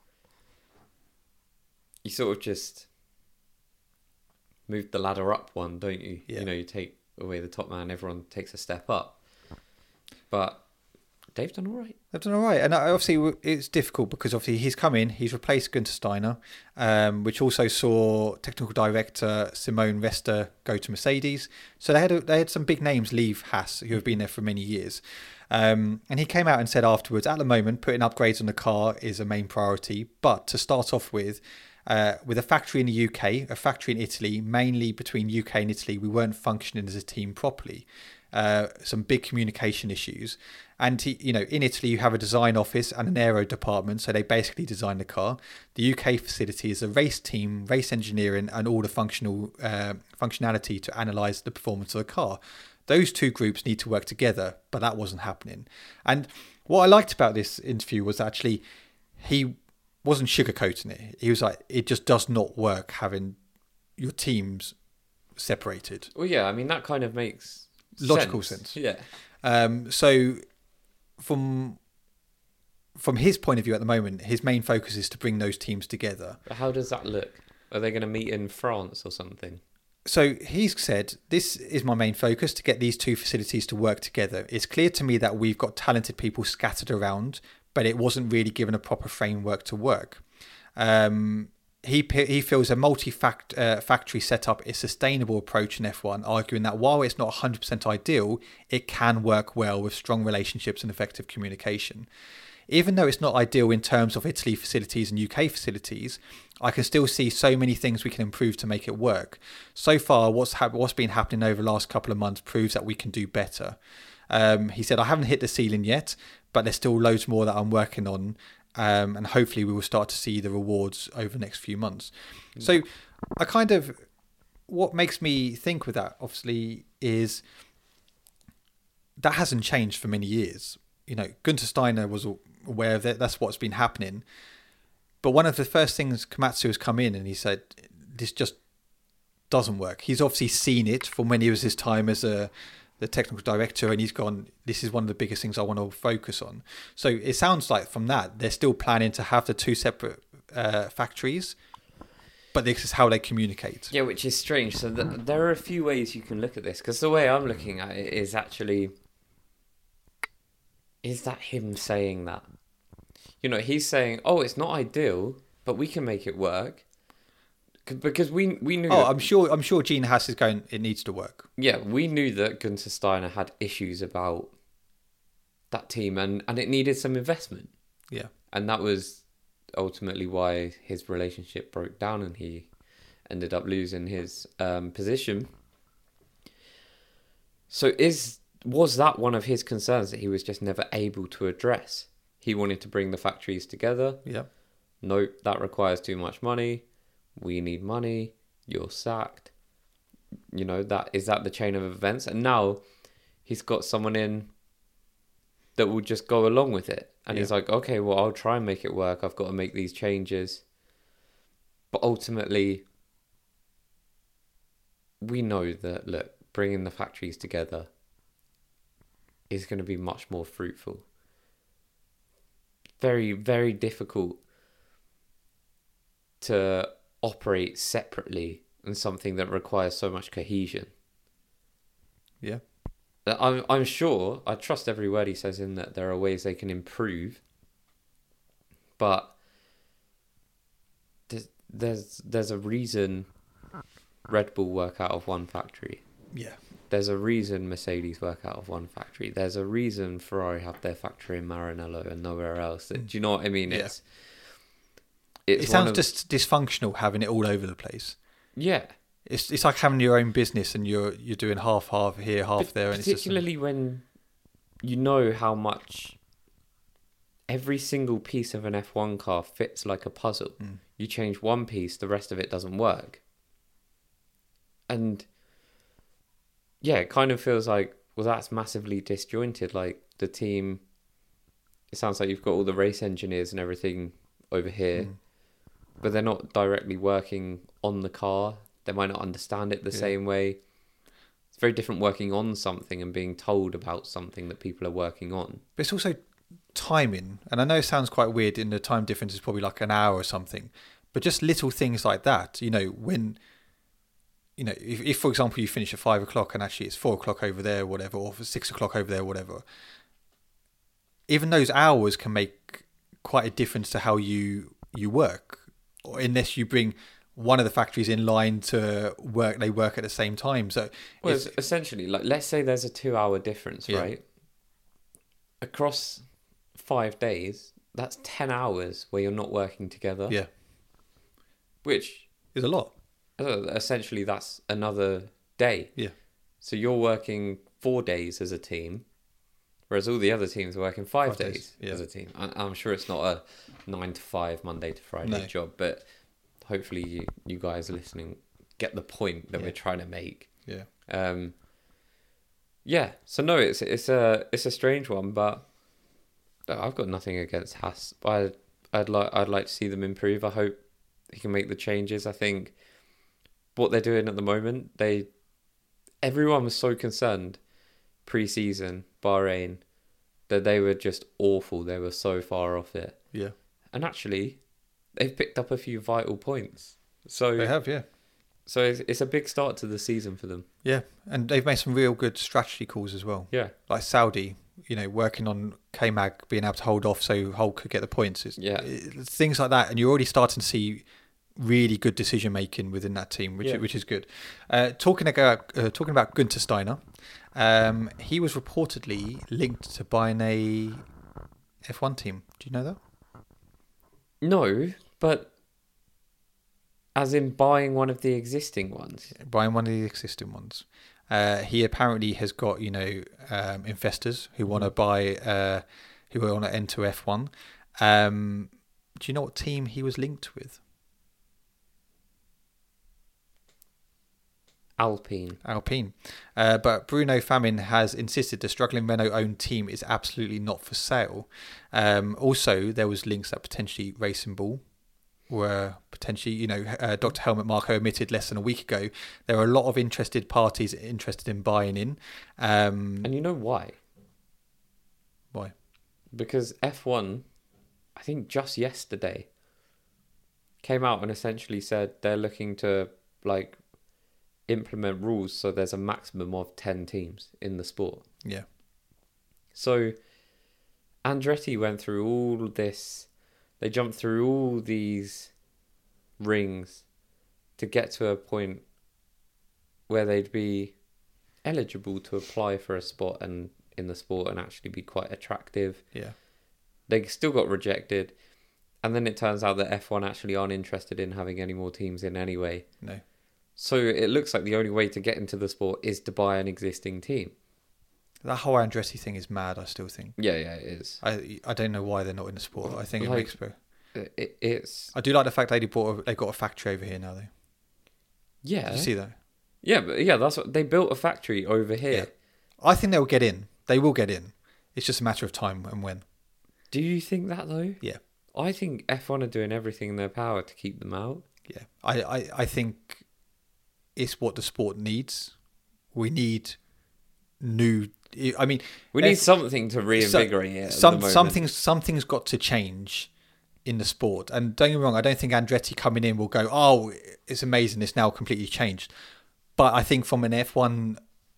You sort of just move the ladder up one, don't you? Yeah. You know, you take away the top man, everyone takes a step up. But Dave's done all right. They've done all right. And obviously it's difficult because obviously he's come in, he's replaced Gunther Steiner, um, which also saw technical director Simone Resta go to Mercedes. So they had a, they had some big names leave Haas who have been there for many years. Um, and he came out and said afterwards, at the moment, putting upgrades on the car is a main priority. But to start off with, uh, with a factory in the U K, a factory in Italy, mainly between U K and Italy, we weren't functioning as a team properly. Uh, some big communication issues. And, he, you know, in Italy, you have a design office and an aero department. So they basically design the car. The U K facility is a race team, race engineering, and all the functional uh, functionality to analyse the performance of the car. Those two groups need to work together, but that wasn't happening. And what I liked about this interview was actually he wasn't sugarcoating it. He was like, it just does not work having your teams separated. Well, yeah, I mean, that kind of makes Logical sense. sense. Yeah. Um, so from from his point of view at the moment, his main focus is to bring those teams together. But how does that look? Are they going to meet in France or something? So he's said, this is my main focus, to get these two facilities to work together. It's clear to me that we've got talented people scattered around, but it wasn't really given a proper framework to work. Um, he he feels a multi-fact uh, factory setup is a sustainable approach in F one, arguing that while it's not one hundred percent ideal, it can work well with strong relationships and effective communication. Even though it's not ideal in terms of Italy facilities and U K facilities, I can still see so many things we can improve to make it work. So far, what's ha- what's been happening over the last couple of months proves that we can do better. Um, he said, I haven't hit the ceiling yet, but there's still loads more that I'm working on. um, and hopefully we will start to see the rewards over the next few months. So I kind of, what makes me think with that, obviously, is that hasn't changed for many years. You know, Gunther Steiner was aware of it. That's what's been happening. But one of the first things Komatsu has come in and he said, this just doesn't work. He's obviously seen it from when he was his time as a the technical director, and he's gone, this is one of the biggest things I want to focus on. So it sounds like from that, they're still planning to have the two separate uh, factories, but this is how they communicate. Yeah, which is strange. So th- there are a few ways you can look at this, because the way I'm looking at it is actually, is that him saying that? You know, he's saying, oh, it's not ideal, but we can make it work. Because we we knew. Oh, that, I'm sure. I'm sure Gene Haas is going. It needs to work. Yeah, we knew that Gunther Steiner had issues about that team, and, and it needed some investment. Yeah, and that was ultimately why his relationship broke down, and he ended up losing his um, position. So, is was that one of his concerns that he was just never able to address? He wanted to bring the factories together. Yeah. Nope, that requires too much money. We need money, you're sacked. You know, that is that the chain of events? And now he's got someone in that will just go along with it. And yeah. he's like, okay, well, I'll try and make it work. I've got to make these changes. But ultimately, we know that, look, bringing the factories together is going to be much more fruitful. Very, very difficult to operate separately in something that requires so much cohesion. Yeah. I'm I'm sure, I trust every word he says in that there are ways they can improve, but there's there's, there's a reason Red Bull work out of one factory. Yeah. There's a reason Mercedes work out of one factory. There's a reason Ferrari have their factory in Maranello and nowhere else. Do you know what I mean? Yeah. It's It's it sounds of, just dysfunctional having it all over the place. Yeah, it's it's like having your own business and you're you're doing half half here, half but there, and particularly it's just, when you know how much every single piece of an F one car fits like a puzzle. Mm. You change one piece, the rest of it doesn't work, and yeah, it kind of feels like, well, that's massively disjointed. Like the team, it sounds like you've got all the race engineers and everything over here. Mm. But they're not directly working on the car. They might not understand it the yeah. same way. It's very different working on something and being told about something that people are working on. But it's also timing. And I know it sounds quite weird, in the time difference is probably like an hour or something. But just little things like that, you know, when, you know, if, if for example, you finish at five o'clock and actually it's four o'clock over there or whatever, or six o'clock over there or whatever, even those hours can make quite a difference to how you you work. Or unless you bring one of the factories in line to work, they work at the same time. So, well, it's essentially, like, let's say there's a two-hour difference, yeah. right? Across five days, that's ten hours where you're not working together. Yeah, which is a lot. Essentially, that's another day. Yeah. So you're working four days as a team, whereas all the other teams are working five, five days, days yeah. as a team. I'm sure it's not a nine to five, Monday to Friday no. job, but hopefully you, you guys listening get the point that yeah. we're trying to make. Yeah. Um. Yeah. So no, it's it's a it's a strange one, but I've got nothing against Haas. I I'd like I'd like to see them improve. I hope he can make the changes. I think what they're doing at the moment, they everyone was so concerned pre-season Bahrain that they were just awful. They were so far off it. Yeah. And actually, they've picked up a few vital points. So they have, yeah. So it's, it's a big start to the season for them. Yeah, and they've made some real good strategy calls as well. Yeah. Like Saudi, you know, working on K-Mag being able to hold off so Hulk could get the points. It's, yeah. It's things like that, and you're already starting to see really good decision making within that team, which yeah. which is good. Uh, talking about uh, talking about Gunther Steiner, um, he was reportedly linked to buying a F one team. Do you know that? No, but as in buying one of the existing ones? Buying one of the existing ones. Uh, he apparently has got, you know, um, investors who want to buy, uh, who want to enter F one. Um, do you know what team he was linked with? Alpine. Alpine. Uh, but Bruno Famin has insisted the struggling Renault-owned team is absolutely not for sale. Um, also, there was links that potentially Racing Bull were potentially, you know, uh, Doctor Helmut Marko admitted less than a week ago, there are a lot of interested parties interested in buying in. Um, And you know why? why? Because F one, I think just yesterday, came out and essentially said they're looking to, like, implement rules so there's a maximum of ten teams in the sport. Yeah. So Andretti went through all this, they jumped through all these rings to get to a point where they'd be eligible to apply for a spot and in the sport and actually be quite attractive. Yeah. They still got rejected, and then it turns out that F one actually aren't interested in having any more teams in anyway. No. So it looks like the only way to get into the sport is to buy an existing team. That whole Andretti thing is mad, I still think. Yeah, yeah, it is. I I don't know why they're not in the sport. I think it Like, makes... It, it, it's... I do like the fact they bought a, they got a factory over here now, though. Yeah. Did you see that? Yeah, but yeah, that's what they built a factory over here. Yeah. I think they'll get in. They will get in. It's just a matter of time and when. Do you think that though? Yeah. I think F one are doing everything in their power to keep them out. Yeah. I, I, I think it's what the sport needs. We need new... I mean... We need F- something to reinvigorate it. At some, the moment. something's, something's got to change in the sport. And don't get me wrong, I don't think Andretti coming in will go, oh, it's amazing, it's now completely changed. But I think from an F one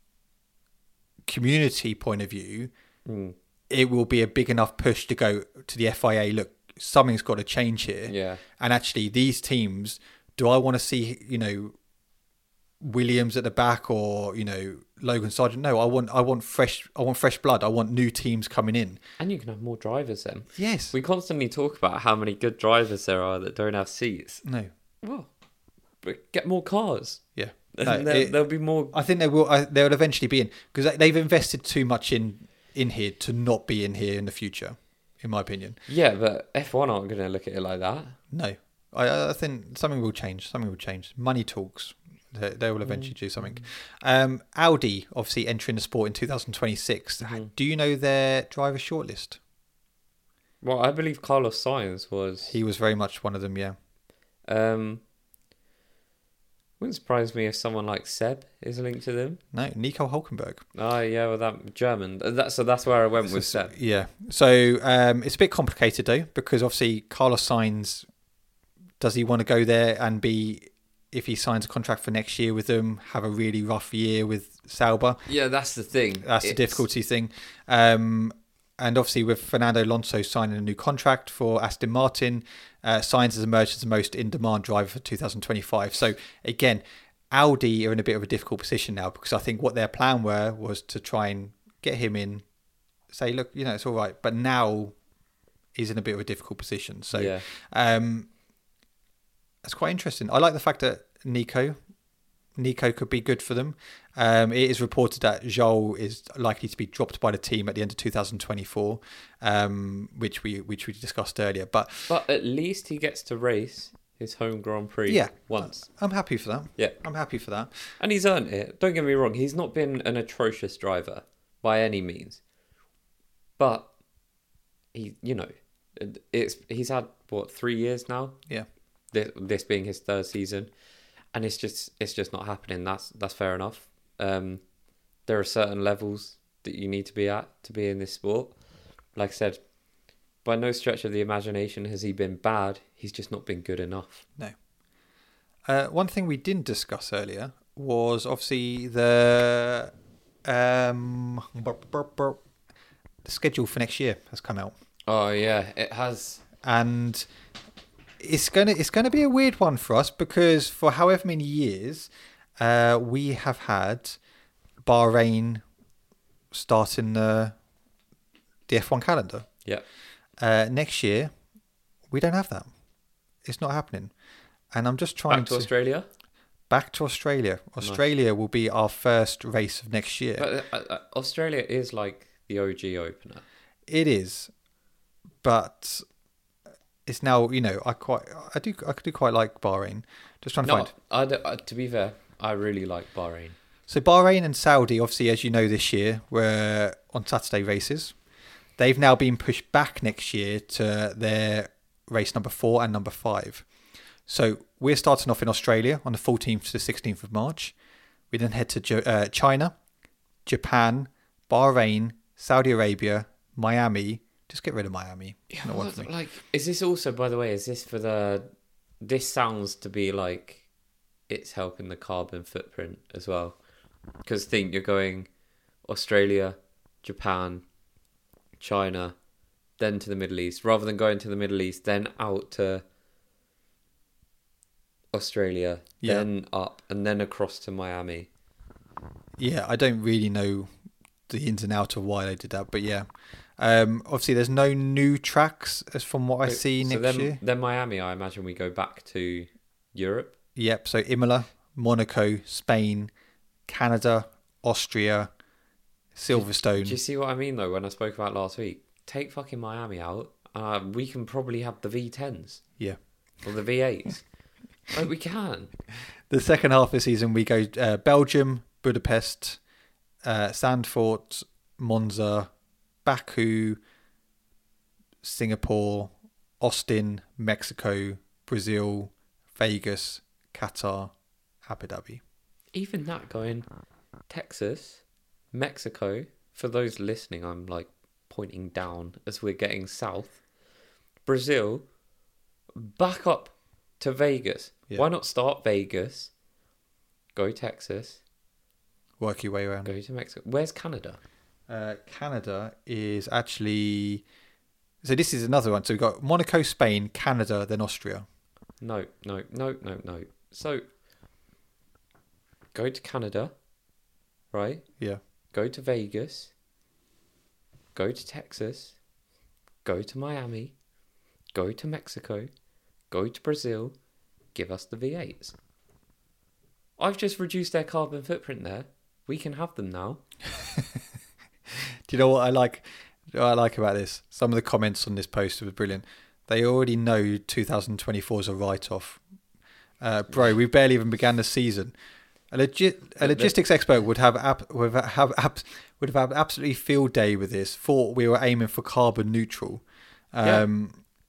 community point of view, Mm. it will be a big enough push to go to the F I A, look, something's got to change here. Yeah. And actually, these teams, do I want to see, you know, Williams at the back or, you know, Logan Sargent? No, I want I want fresh I want fresh blood. I want new teams coming in. And you can have more drivers then. Yes. We constantly talk about how many good drivers there are that don't have seats. No. Well, but get more cars. Yeah. And No, there, it- there'll be more. I think they will. I, they'll eventually be in because they've invested too much in in here to not be in here in the future, in my opinion. Yeah, but F one aren't going to look at it like that. No, I, I think something will change. Something will change. Money talks. They, they will eventually do something. Um, Audi obviously entering the sport in two thousand twenty-six. Mhm. Do you know their driver shortlist? Well, I believe Carlos Sainz was. He was very much one of them. Yeah. Um, wouldn't surprise me if someone like Seb is linked to them. No, Nico Hulkenberg. Oh yeah, well that German. That so that's where I went with So- Seb. Yeah. So um, it's a bit complicated though, because obviously Carlos Sainz, does he want to go there and be, if he signs a contract for next year with them, have a really rough year with Sauber? Yeah, that's the thing. That's the It's- difficulty thing. Um, and obviously with Fernando Alonso signing a new contract for Aston Martin, uh, Sainz has emerged as the most in-demand driver for two thousand twenty-five. So again, Audi are in a bit of a difficult position now because I think what their plan were was to try and get him in, say, look, you know, it's all right. But now he's in a bit of a difficult position. So yeah. um, that's quite interesting. I like the fact that Nico, Nico could be good for them. Um, it is reported that Zhou is likely to be dropped by the team at the end of two thousand twenty-four, um, which we which we discussed earlier. But But at least he gets to race his home Grand Prix yeah, once. I'm happy for that. Yeah. I'm happy for that. And he's earned it. Don't get me wrong, he's not been an atrocious driver by any means. But he, you know, it- it's he's had what three years now. Yeah. This, this being his third season, and it's just it's just not happening. That's that's fair enough. Um, there are certain levels that you need to be at to be in this sport. Like I said, by no stretch of the imagination has he been bad. He's just not been good enough. Uh, one thing we didn't discuss earlier was obviously the um, burp, burp, burp. the schedule for next year has come out. Oh yeah, it has. And it's gonna it's gonna be a weird one for us because for however many years uh, we have had Bahrain starting the the F one calendar. Yeah. Uh, next year we don't have that. It's not happening. And I'm just trying Back to to Australia. back to Australia. Australia will be our first race of next year. But uh, uh, Australia is like the O G opener. It is, but it's now, you know, I quite, I do, I do quite like Bahrain. Just trying to No, find. I, don't- uh, to be fair, I really like Bahrain. So Bahrain and Saudi, obviously, as you know, this year were on Saturday races. They've now been pushed back next year to their race number four and number five. So we're starting off in Australia on the fourteenth to the sixteenth of March. We then head to Jo- uh, China, Japan, Bahrain, Saudi Arabia, Miami. Just get rid of Miami. Yeah, Not one what- for me. like, is this also, by the way, is this for the? This sounds to be like it's helping the carbon footprint as well, because think you're going Australia, Japan, China, then to the Middle East, rather than going to the Middle East, then out to Australia, Yeah. then up, and then across to Miami. Yeah, I don't really know the ins and outs of why they did that, but yeah. Um, obviously, there's no new tracks as from what I Wait, see so next then, year. then Miami, I imagine we go back to Europe. Yep, so Imola, Monaco, Spain, Canada, Austria, Silverstone. Do you see what I mean though? When I spoke about last week, take fucking Miami out, uh, we can probably have the V tens Yeah. or the V eights. Like we can. The second half of the season, we go uh, Belgium, Budapest, uh, Sandford, Monza, Baku, Singapore, Austin, Mexico, Brazil, Vegas, Qatar, Abu Dhabi. Even that going Texas, Mexico. For those listening, I'm like pointing down as we're getting south. Brazil, back up to Vegas. Yeah. Why not start Vegas? Go Texas. Work your way around. Go to Mexico. Where's Canada? Uh, Canada is actually... So this is another one. So we've got Monaco, Spain, Canada, then Austria. No, no, no, no, no. So, go to Canada, right? Yeah. Go to Vegas. Go to Texas. Go to Miami. Go to Mexico. Go to Brazil. Give us the V eights. I've just reduced their carbon footprint there. We can have them now. Do you know what I like? What I like about this? Some of the comments on this post were brilliant. They already know twenty twenty-four is a write-off. Uh, bro, we barely even began the season. A legit, a logistics expert would have ab, would have ab, would have had absolutely field day with this. Thought we were aiming for carbon neutral. Um,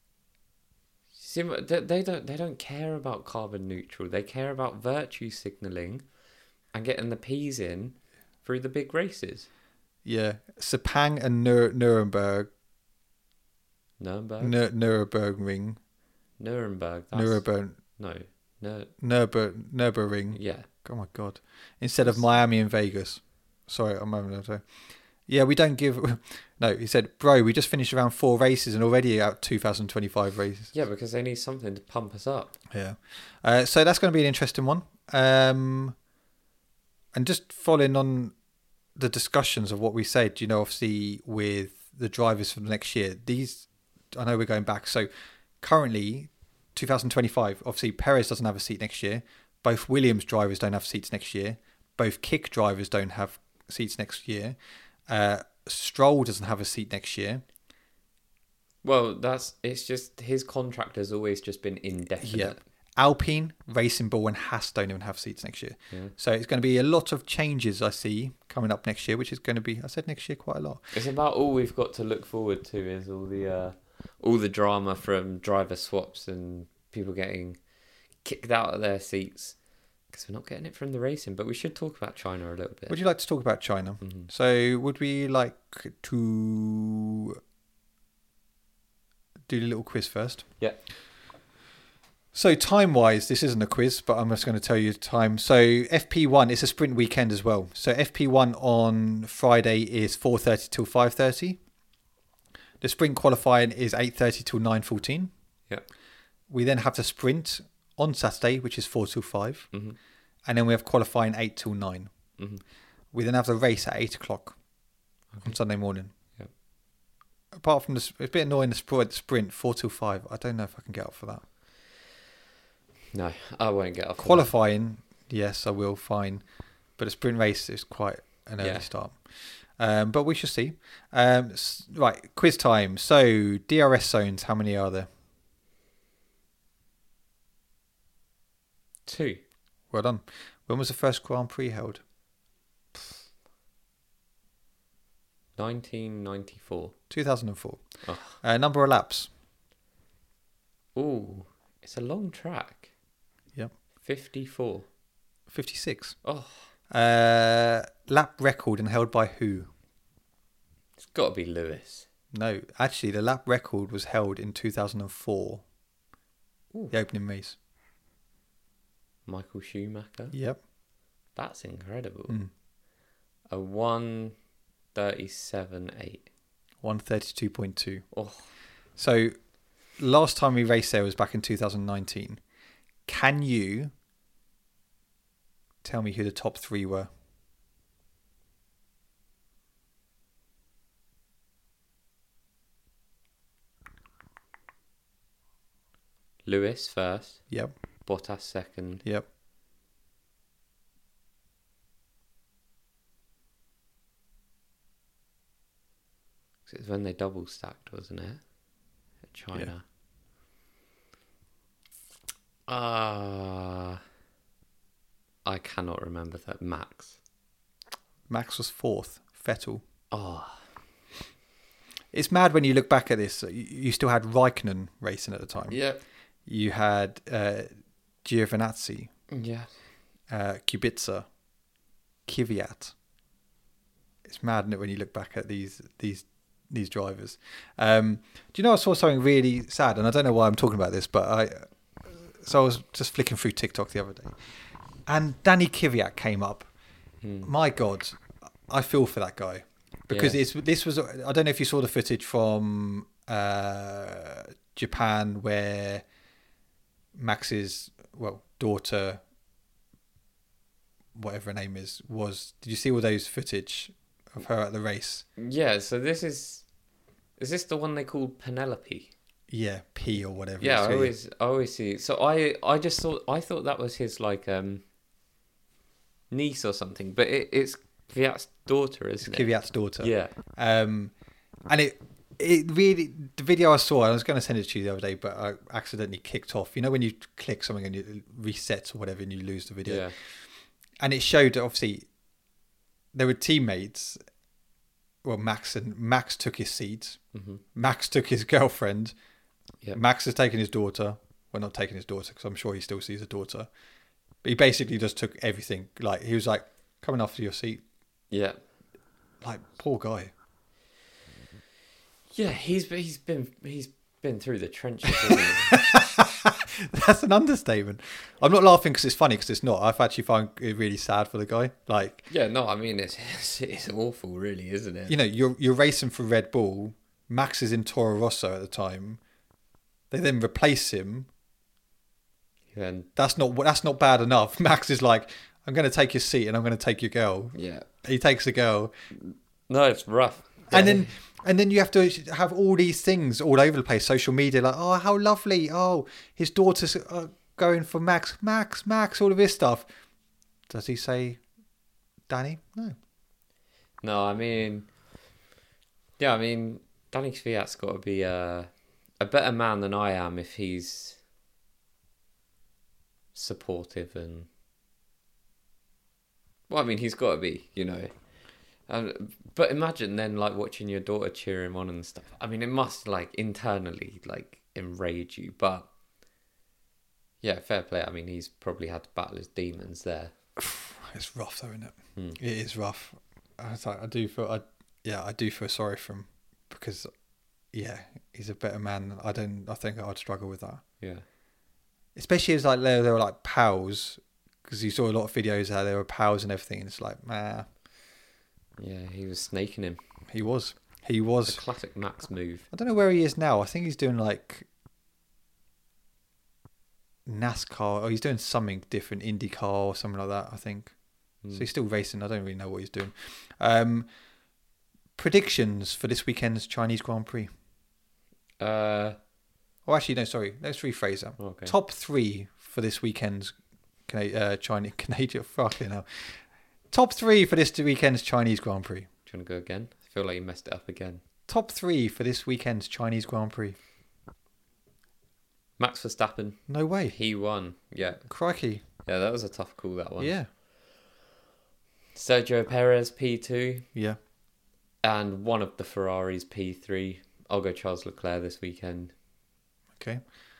See, they they don't they don't care about carbon neutral. They care about virtue signalling and getting the P's in through the big races. yeah, Sepang and Nur- Nuremberg, Nuremberg, Nur- Nuremberg, Nuremberg. That's, Nuremberg, no, no, Nuremberg, Nuremberg. yeah. Oh my god! Instead of Miami and Vegas. Sorry, I'm having a Yeah, we don't give. No, he said, bro, we just finished around four races and already out two thousand twenty-five races. Yeah, because they need something to pump us up. Yeah. Uh, so that's going to be an interesting one. Um, and just following on the discussions of what we said, you know, obviously with the drivers for the next year, these, I know we're going back. So currently, two thousand twenty-five, obviously Perez doesn't have a seat next year. Both Williams drivers don't have seats next year. Both Kick drivers don't have seats next year. Uh, Stroll doesn't have a seat next year. Well, that's it's just his contract has always just been indefinite. Yeah. Alpine, Racing Bull, and Haas don't even have seats next year. Yeah. So it's going to be a lot of changes I see coming up next year, which is going to be, I said next year quite a lot. It's about all we've got to look forward to is all the uh, all the drama from driver swaps and people getting kicked out of their seats because we're not getting it from the racing. But we should talk about China a little bit. Would you like to talk about China? Mm-hmm. So would we like to do the little quiz first? Yeah. So time-wise, this isn't a quiz, but I'm just going to tell you the time. So F P one, it's a sprint weekend as well. So F P one on Friday is four thirty till five thirty. The sprint qualifying is eight thirty till nine fourteen. Yeah. We then have the sprint on Saturday, which is four till five. Mm-hmm. And then we have qualifying eight till nine. Mm-hmm. We then have the race at eight o'clock Okay. on Sunday morning. Yeah. Apart from the, it's a bit annoying the sprint, sprint four till five. I don't know if I can get up for that. No, I won't get off. Qualifying, yes, I will, fine. But a sprint race is quite an early Yeah. start. Um, but we shall see. Um, s- right, quiz time. So, D R S zones, how many are there? Two. Well done. When was the first Grand Prix held? nineteen ninety-four. two thousand four. Oh. Uh, number of laps? Ooh, it's a long track. Yep. fifty-four. fifty-six. Oh, Uh, lap record and held by who? it's got to be Lewis. No, actually, the lap record was held in two thousand four. Ooh. The opening race. Michael Schumacher. Yep. That's incredible. Mm. A one thirty-seven eight. one thirty-two point two. Oh, So, last time we raced there was back in two thousand nineteen. Can you tell me who the top three were? Lewis first. Yep. Bottas second. Yep. It's when they double stacked, wasn't it? At China. Ah, uh, I cannot remember that. Max. Max was fourth. Vettel. Oh, It's mad when you look back at this. You, you still had Raikkonen racing at the time. yeah, You had uh, Giovinazzi, yeah. uh, Kubica, Kvyat. It's mad, isn't it, when you look back at these these these drivers. Um, do you know I saw something really sad, and I don't know why I'm talking about this, but I so I was just flicking through TikTok the other day, and Danny Kvyat came up. Hmm. My God, I feel for that guy because Yeah. it's this was I don't know if you saw the footage from uh, Japan where Max's well daughter, whatever her name is, was. Did you see all those footage of her at the race? Yeah, so this is is this the one they called Penelope? Yeah, P or whatever. Yeah, it's I really- always I always see. So I I just thought I thought that was his like um niece or something, but it, it's Kvyat's daughter, isn't it? Kvyat's daughter. Yeah. Um, and it it really the video I saw. I was going to send it to you the other day, but I accidentally kicked off. You know when you click something and it resets or whatever, and you lose the video. Yeah. And it showed that obviously there were teammates. Well, Max and Max took his seat. hmm Max took his girlfriend. Yeah. Max has taken his daughter. Well, not taking his daughter because I'm sure he still sees a daughter. But he basically just took everything. Like he was like coming off to your seat. Yeah. Like poor guy. Yeah, he's he's been he's been through the trenches, hasn't he? That's an understatement. I'm not laughing because it's funny because it's not. I've actually found it really sad for the guy. Like Yeah, no, I mean it's, it's it's awful, really, isn't it? you know, you're you're racing for Red Bull. Max is in Toro Rosso at the time. They then replace him. And That's not that's not bad enough. Max is like, I'm going to take your seat and I'm going to take your girl. yeah, He takes the girl, no, it's rough. and Yeah. then and then you have to have all these things all over the place. Social media, like, oh, how lovely! Oh, his daughter's uh, going for Max, Max, Max. All of this stuff. Does he say, Danny? No. No, I mean, yeah, I mean, Danny Kvyat's got to be a a better man than I am if he's supportive and. Well, I mean, he's got to be, you know. Um, but imagine then, like, watching your daughter cheer him on and stuff. I mean, it must, like, internally, like, enrage you. But, yeah, fair play. I mean, he's probably had to battle his demons there. It's rough, though, isn't it? Hmm. It is rough. I, was like, I do feel, I, yeah, I do feel sorry for him because, yeah, he's a better man. I don't. I think I'd struggle with that, Yeah. especially as like they they were like pals because you saw a lot of videos how they were pals and everything. And it's like, man, Yeah, he was snaking him. he was, he The was. classic Max move. I don't know where he is now. I think he's doing like NASCAR, or he's doing something different, IndyCar or something like that. I think. Hmm. So he's still racing. I don't really know what he's doing. Um, predictions for this weekend's Chinese Grand Prix. Uh, Oh, actually, no, sorry. Let's rephrase that. okay. Top three for this weekend's Cana- uh, Chinese Canadian. Fucking hell. Top three for this weekend's Chinese Grand Prix. Do you want to go again? I feel like you messed it up again. Top three for this weekend's Chinese Grand Prix. Max Verstappen, No way. he won. Yeah. Crikey. Yeah, that was a tough call, that one. Yeah, Sergio Perez, P two. yeah. And one of the Ferraris, P three. I'll go Charles Leclerc this weekend. Okay.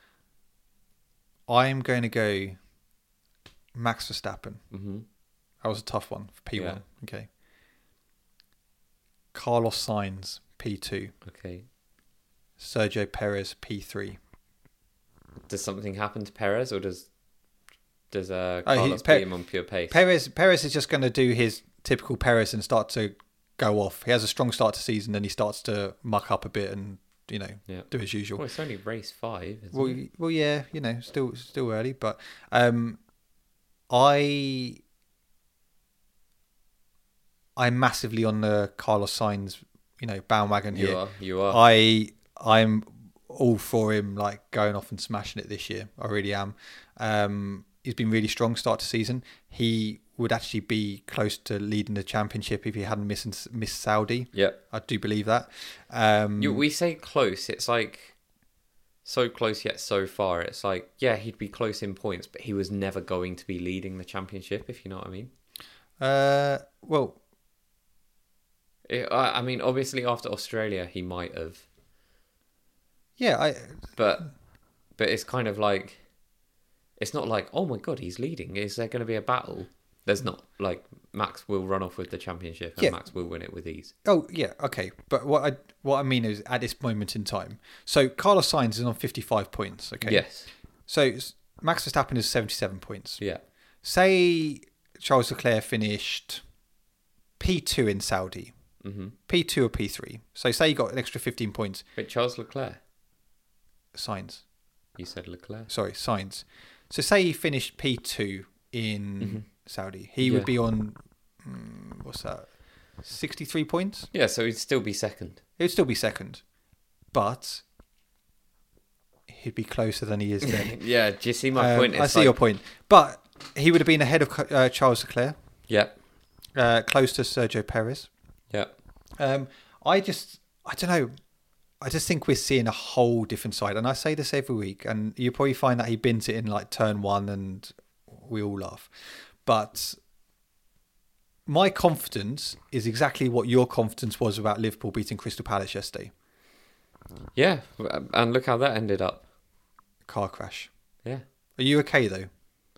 I'm going to go Max Verstappen. Mm-hmm. That was a tough one for P one. Yeah. Okay. Carlos Sainz, P two. Okay. Sergio Perez, P three. Does something happen to Perez, or does does uh, Oh, he- Carlos Pe- beat him on pure pace? Perez Perez is just going to do his typical Perez and start to go off. He has a strong start to season, then he starts to muck up a bit and, you know, Yeah. do as usual. Well, it's only race five, isn't Well, it? y- well, yeah, you know, still still early, but um, I I'm massively on the Carlos Sainz, you know, bandwagon You here. are. You are. I I'm all for him, like going off and smashing it this year. I really am. Um, he's been really strong start to season. He would actually be close to leading the championship if he hadn't missed missed Saudi. Yep. I do believe that. Um, You, we say close. It's like so close yet so far. It's like, yeah, he'd be close in points, but he was never going to be leading the championship, if you know what I mean. uh, well, It, I, I mean, obviously after Australia, he might have, yeah, I but but it's kind of like, it's not like, oh my god, he's leading. Is there going to be a battle? There's not. Like, Max will run off with the championship, and Yeah. Max will win it with ease. Oh yeah, okay. But what I what I mean is at this moment in time. So Carlos Sainz is on fifty-five points. Okay. Yes. So s- Max Verstappen is seventy-seven points. Yeah. Say Charles Leclerc finished P two in Saudi, Mm-hmm. P two or P three. So say you got an extra fifteen points. Wait, Charles Leclerc. Sainz, You said Leclerc. sorry, Sainz. So say he finished P two in Mhm. Saudi, he Yeah. would be on mm, what's that? sixty-three points. Yeah, so he'd still be second. It would still be second, but he'd be closer than he is then. Yeah. Do you see my Um, point? I It's see like, your point, but he would have been ahead of uh, Charles Leclerc, Yeah. uh, close to Sergio Perez. Yeah. Um, I just, I don't know. I just think we're seeing a whole different side, and I say this every week, and you probably find that he bins it in like turn one, and we all laugh. But my confidence is exactly what your confidence was about Liverpool beating Crystal Palace yesterday. Yeah. And look how that ended up. Car crash. Yeah. Are you okay though?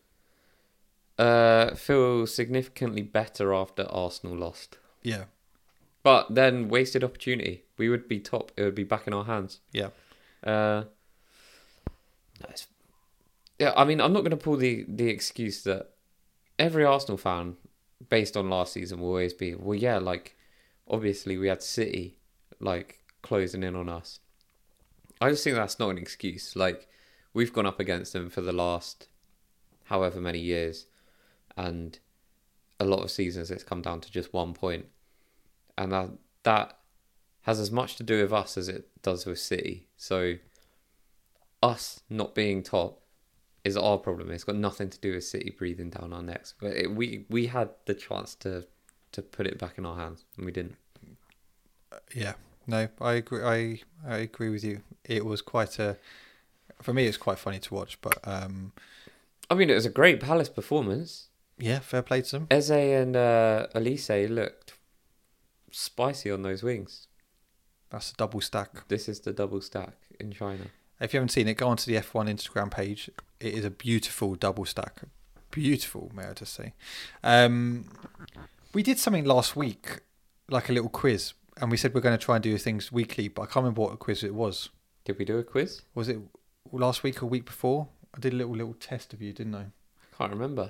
Uh, feel significantly better after Arsenal lost. Yeah, But then wasted opportunity. We would be top. It would be back in our hands. yeah, Uh, no, it's- yeah, I mean, I'm not going to pull the, the excuse that every Arsenal fan, based on last season, will always be, well, yeah, like, obviously we had City, like, closing in on us. I just think that's not an excuse. Like, we've gone up against them for the last however many years, and a lot of seasons it's come down to just one point. And that, that has as much to do with us as it does with City. So, us not being top is our problem. It's got nothing to do with City breathing down our necks. But it, we we had the chance to to put it back in our hands, and we didn't. yeah. No, I agree. I I agree with you. It was quite a, for me, it's quite funny to watch. But um, I mean, it was a great Palace performance. yeah, fair play to them. Eze and uh, Elise looked spicy on those wings. That's a double stack. This is the double stack in China. If you haven't seen it, go onto the F one Instagram page. It is a beautiful double stack. Beautiful, may I just say. Um, we did something last week, like a little quiz, and we said we're going to try and do things weekly, but I can't remember what quiz it was. Did we do a quiz? Was it last week or week before? I did a little little test of you, didn't I? Can't remember.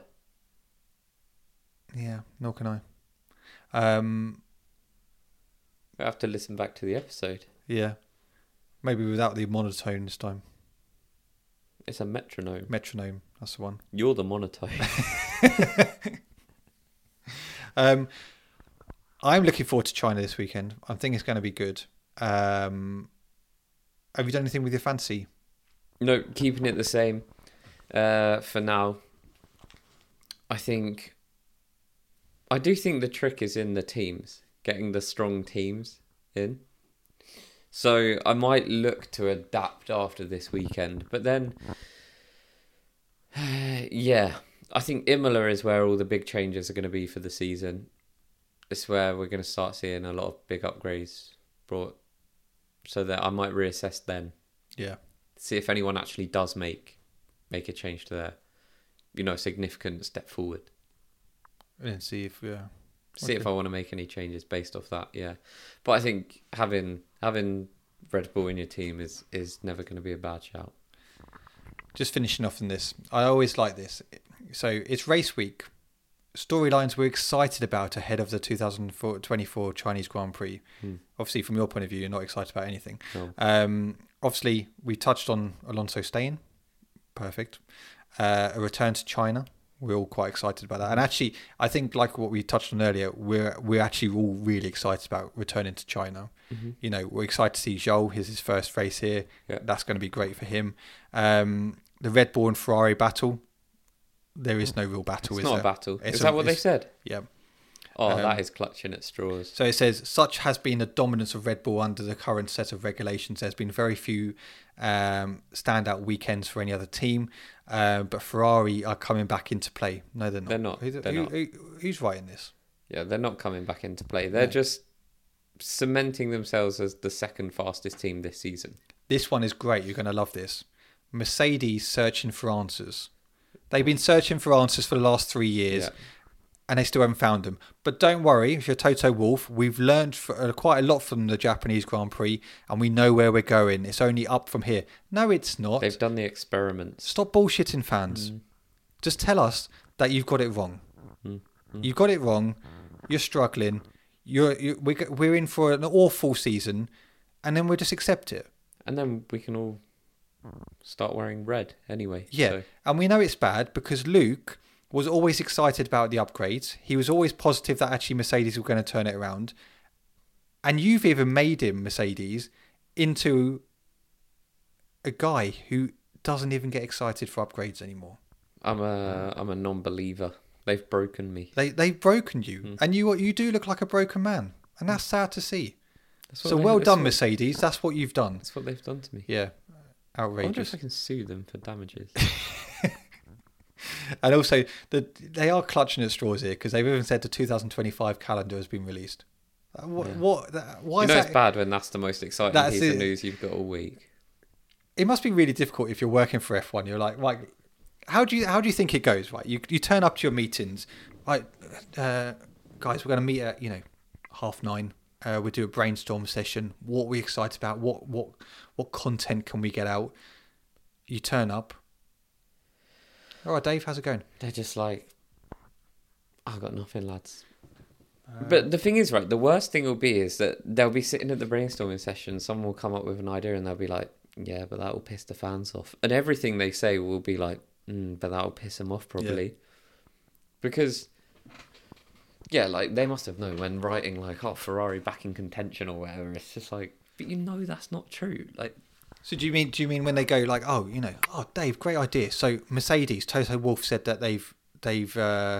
Yeah, nor can I. Um, I have to listen back to the episode. yeah, maybe without the monotone this time. It's a metronome. Metronome, that's the one. You're the monotone. Um, I'm looking forward to China this weekend. I think it's going to be good. Um, have you done anything with your fantasy? No, keeping it the same uh, for now. I think... I do think the trick is in the teams. Getting the strong teams in. So I might look to adapt after this weekend. But then... yeah, I think Imola is where all the big changes are going to be for the season. It's where we're going to start seeing a lot of big upgrades brought, so that I might reassess then. Yeah. See if anyone actually does make make a change to their, you know, significant step forward. And see if yeah. See okay. if I want to make any changes based off that. Yeah, but I think having having Red Bull in your team is is never going to be a bad shout. Just finishing off on this, I always like this. So it's race week. Storylines we're excited about ahead of the two thousand twenty-four Chinese Grand Prix. Hmm. Obviously, from your point of view, you're not excited about anything. No. Um, obviously, we touched on Alonso staying. Perfect. Uh, a return to China. We're all quite excited about that. And actually, I think like what we touched on earlier, we're we're actually all really excited about returning to China. Mm-hmm. You know, we're excited to see Zhou. Here's his first race here. Yeah. That's going to be great for him. Um, the Red Bull and Ferrari battle. There is no real battle, it's is not there? a battle. It's is a, that what they said? Yeah. Oh, Um, that is clutching at straws. So it says, such has been the dominance of Red Bull under the current set of regulations. There's been very few um, standout weekends for any other team, uh, but Ferrari are coming back into play. No, they're not. They're not. Who, They're who, not. Who, who's writing this? Yeah, they're not coming back into play. They're No. just cementing themselves as the second fastest team this season. This one is great. You're going to love this. Mercedes searching for answers. They've been searching for answers for the last three years. Yeah. And they still haven't found them. But don't worry, if you're Toto Wolff, we've learned for, uh, quite a lot from the Japanese Grand Prix, and we know where we're going. It's only up from here. No, it's not. They've done the experiments. Stop bullshitting, fans. Mm. Just tell us that you've got it wrong. Mm. Mm. You've got it wrong. You're struggling. You're, you're we're, we're in for an awful season, and then we'll just accept it. And then we can all start wearing red anyway. Yeah, so. And we know it's bad because Luke was always excited about the upgrades. He was always positive that actually Mercedes were going to turn it around. And you've even made him, Mercedes, into a guy who doesn't even get excited for upgrades anymore. I'm a I'm a non-believer. They've broken me. They they've broken you, Mm. and you you do look like a broken man, and that's sad to see. That's what So they- well that's done, what- Mercedes. That's what you've done. That's what they've done to me. Yeah, I wonder outrageous. if I can sue them for damages. And also, the they are clutching at straws here because they've even said the two thousand twenty-five calendar has been released. Uh, What? Yeah. what that- why you is know that? it's bad when that's the most exciting That's piece it. of news you've got all week. It must be really difficult if you're working for F one. You're like, right, how do you how do you think it goes? Right, you you turn up to your meetings, right, uh, guys, we're going to meet at you know half nine. Uh, we do a brainstorm session. What are we excited about? What what what content can we get out? You turn up. All right, Dave, how's it going? They're just like, I've got nothing, lads. Uh, But the thing is, right, the worst thing will be is that they'll be sitting at the brainstorming session, someone will come up with an idea and they'll be like, yeah, but that will piss the fans off. And everything they say will be like, mm, but that will piss them off probably. Yeah. Because, yeah, like, they must have known when writing, like, oh, Ferrari back in contention or whatever, it's just like, but you know that's not true. Like, So do you mean do you mean when they go like, oh, you know, oh, Dave, great idea. So Mercedes, Toto Wolff said that they've they've uh,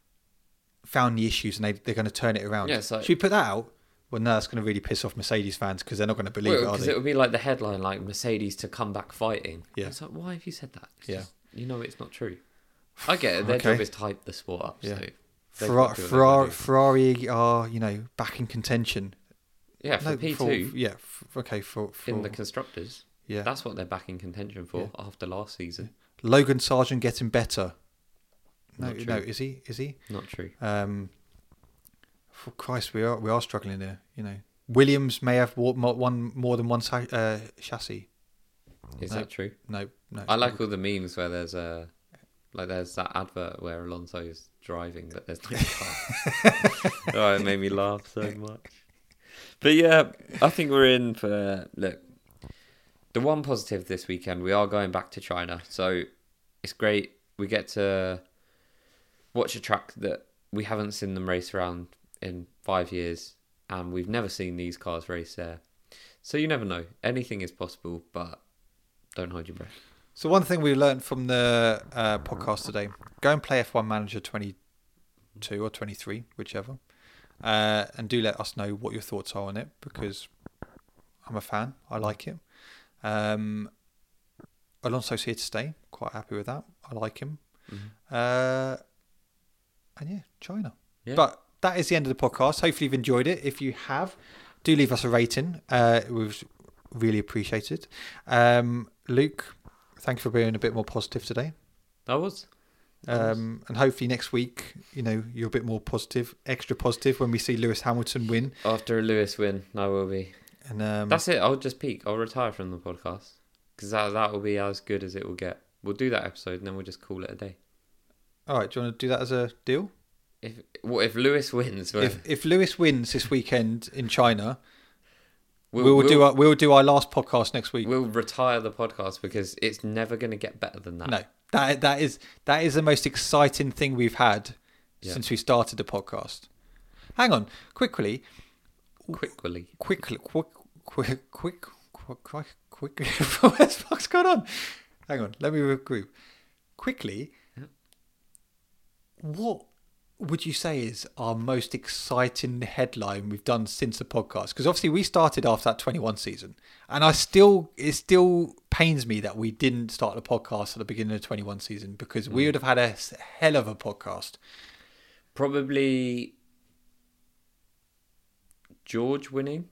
found the issues and they they're going to turn it around. Yeah, so- Should we put that out? Well, no, that's going to really piss off Mercedes fans because they're not going to believe it, are because they? it would be like the headline, like, Mercedes to come back fighting. Yeah. It's like, why have you said that? It's Yeah. just, you know it's not true. I get it. Their Okay. job is to hype the sport up. Yeah. So they've Ferrari, got to do what Ferrari, they Ferrari are you know back in contention. do. Yeah, for No, P for- two yeah, f- okay, for, for in the constructors. yeah. That's what they're back in contention for after last season. Logan Sargent getting better. No, Not true. no, is he? Is he? Not true. Um, for Christ, we are we are struggling there. You know, Williams may have wa- mo- one more than one sa- uh, chassis. Is no. that true? No, no. I like all the memes where there's a like there's that advert where Alonso's driving, but there's no car. Oh, it made me laugh so much. But yeah, I think we're in for look. The one positive this weekend, we are going back to China, so it's great. We get to watch a track that we haven't seen them race around in five years, and we've never seen these cars race there. So you never know. Anything is possible, but don't hold your breath. So one thing we learned from the uh, podcast today: go and play F one Manager twenty-two or twenty-three, whichever, uh, and do let us know what your thoughts are on it because I'm a fan. I like it. Um, Alonso's here to stay. Quite happy with that. I like him. Mm-hmm. Uh, and yeah, China. Yeah. But that is the end of the podcast. Hopefully you've enjoyed it. If you have, do leave us a rating. Uh, it was really appreciated. Um, Luke, thank you for being a bit more positive today. That was. That was. Um, and hopefully next week, you know, you're a bit more positive, extra positive when we see Lewis Hamilton win. After a Lewis win, I will be. And um, That's it. I'll just peak. I'll retire from the podcast because that that will be as good as it will get. We'll do that episode and then we'll just call it a day. All right, do you want to do that as a deal? If what if Lewis wins? If if Lewis wins this weekend in China, we'll, we'll, we'll do our we'll do our last podcast next week. We'll retire the podcast because it's never going to get better than that. No, that that is that is the most exciting thing we've had Yeah. since we started the podcast. Hang on, quickly, Quickly. quickly, quick, quick, quick, quick, quick, quick. What the fuck's going on? Hang on, let me regroup. Quickly, Yeah. what would you say is our most exciting headline we've done since the podcast? Because obviously we started after that twenty-one season, and I still it still pains me that we didn't start the podcast at the beginning of the twenty-one season because we would have had a hell of a podcast. Probably George winning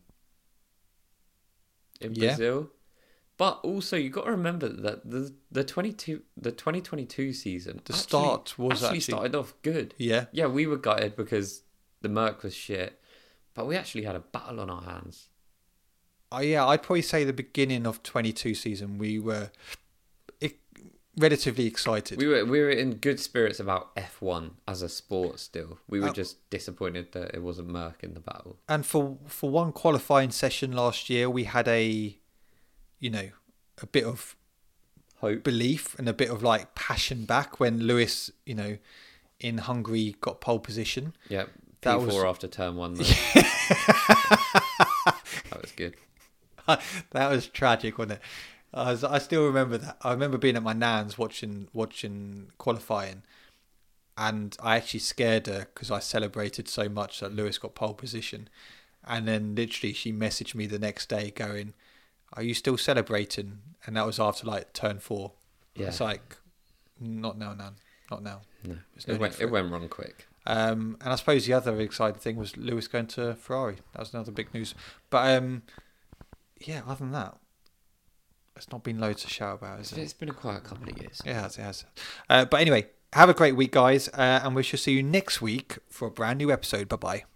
in Yeah. Brazil. But also you got to remember that the the twenty-two the twenty twenty-two season The actually- start was actually, actually- started off good. Yeah, Yeah, we were gutted because the Merc was shit, but we actually had a battle on our hands. uh, yeah, I'd probably say the beginning of twenty-two season we were e- relatively excited. We were we were in good spirits about F one as a sport still. We were Oh. just disappointed that it wasn't Merc in the battle. And for for one qualifying session last year, we had a, you know, a bit of Hope. belief and a bit of like passion back when Lewis, you know, in Hungary got pole position. Yeah, P That four was- after turn one. Though. That was good. That was tragic, wasn't it? I, was, I still remember that. I remember being at my nan's watching watching qualifying, and I actually scared her because I celebrated so much that Lewis got pole position, and then literally she messaged me the next day going, "Are you still celebrating?" And that was after like turn four. Yeah. It's like, not now, Nan, not now. No, There's no it need went for it it. went wrong quick. Um, and I suppose the other exciting thing was Lewis going to Ferrari. That was another big news. But um, yeah, other than that, it's not been loads to shout about, is it? It's been a quiet couple of years. It has, it has. Uh, but anyway, have a great week, guys, uh, and we shall see you next week for a brand new episode. Bye bye.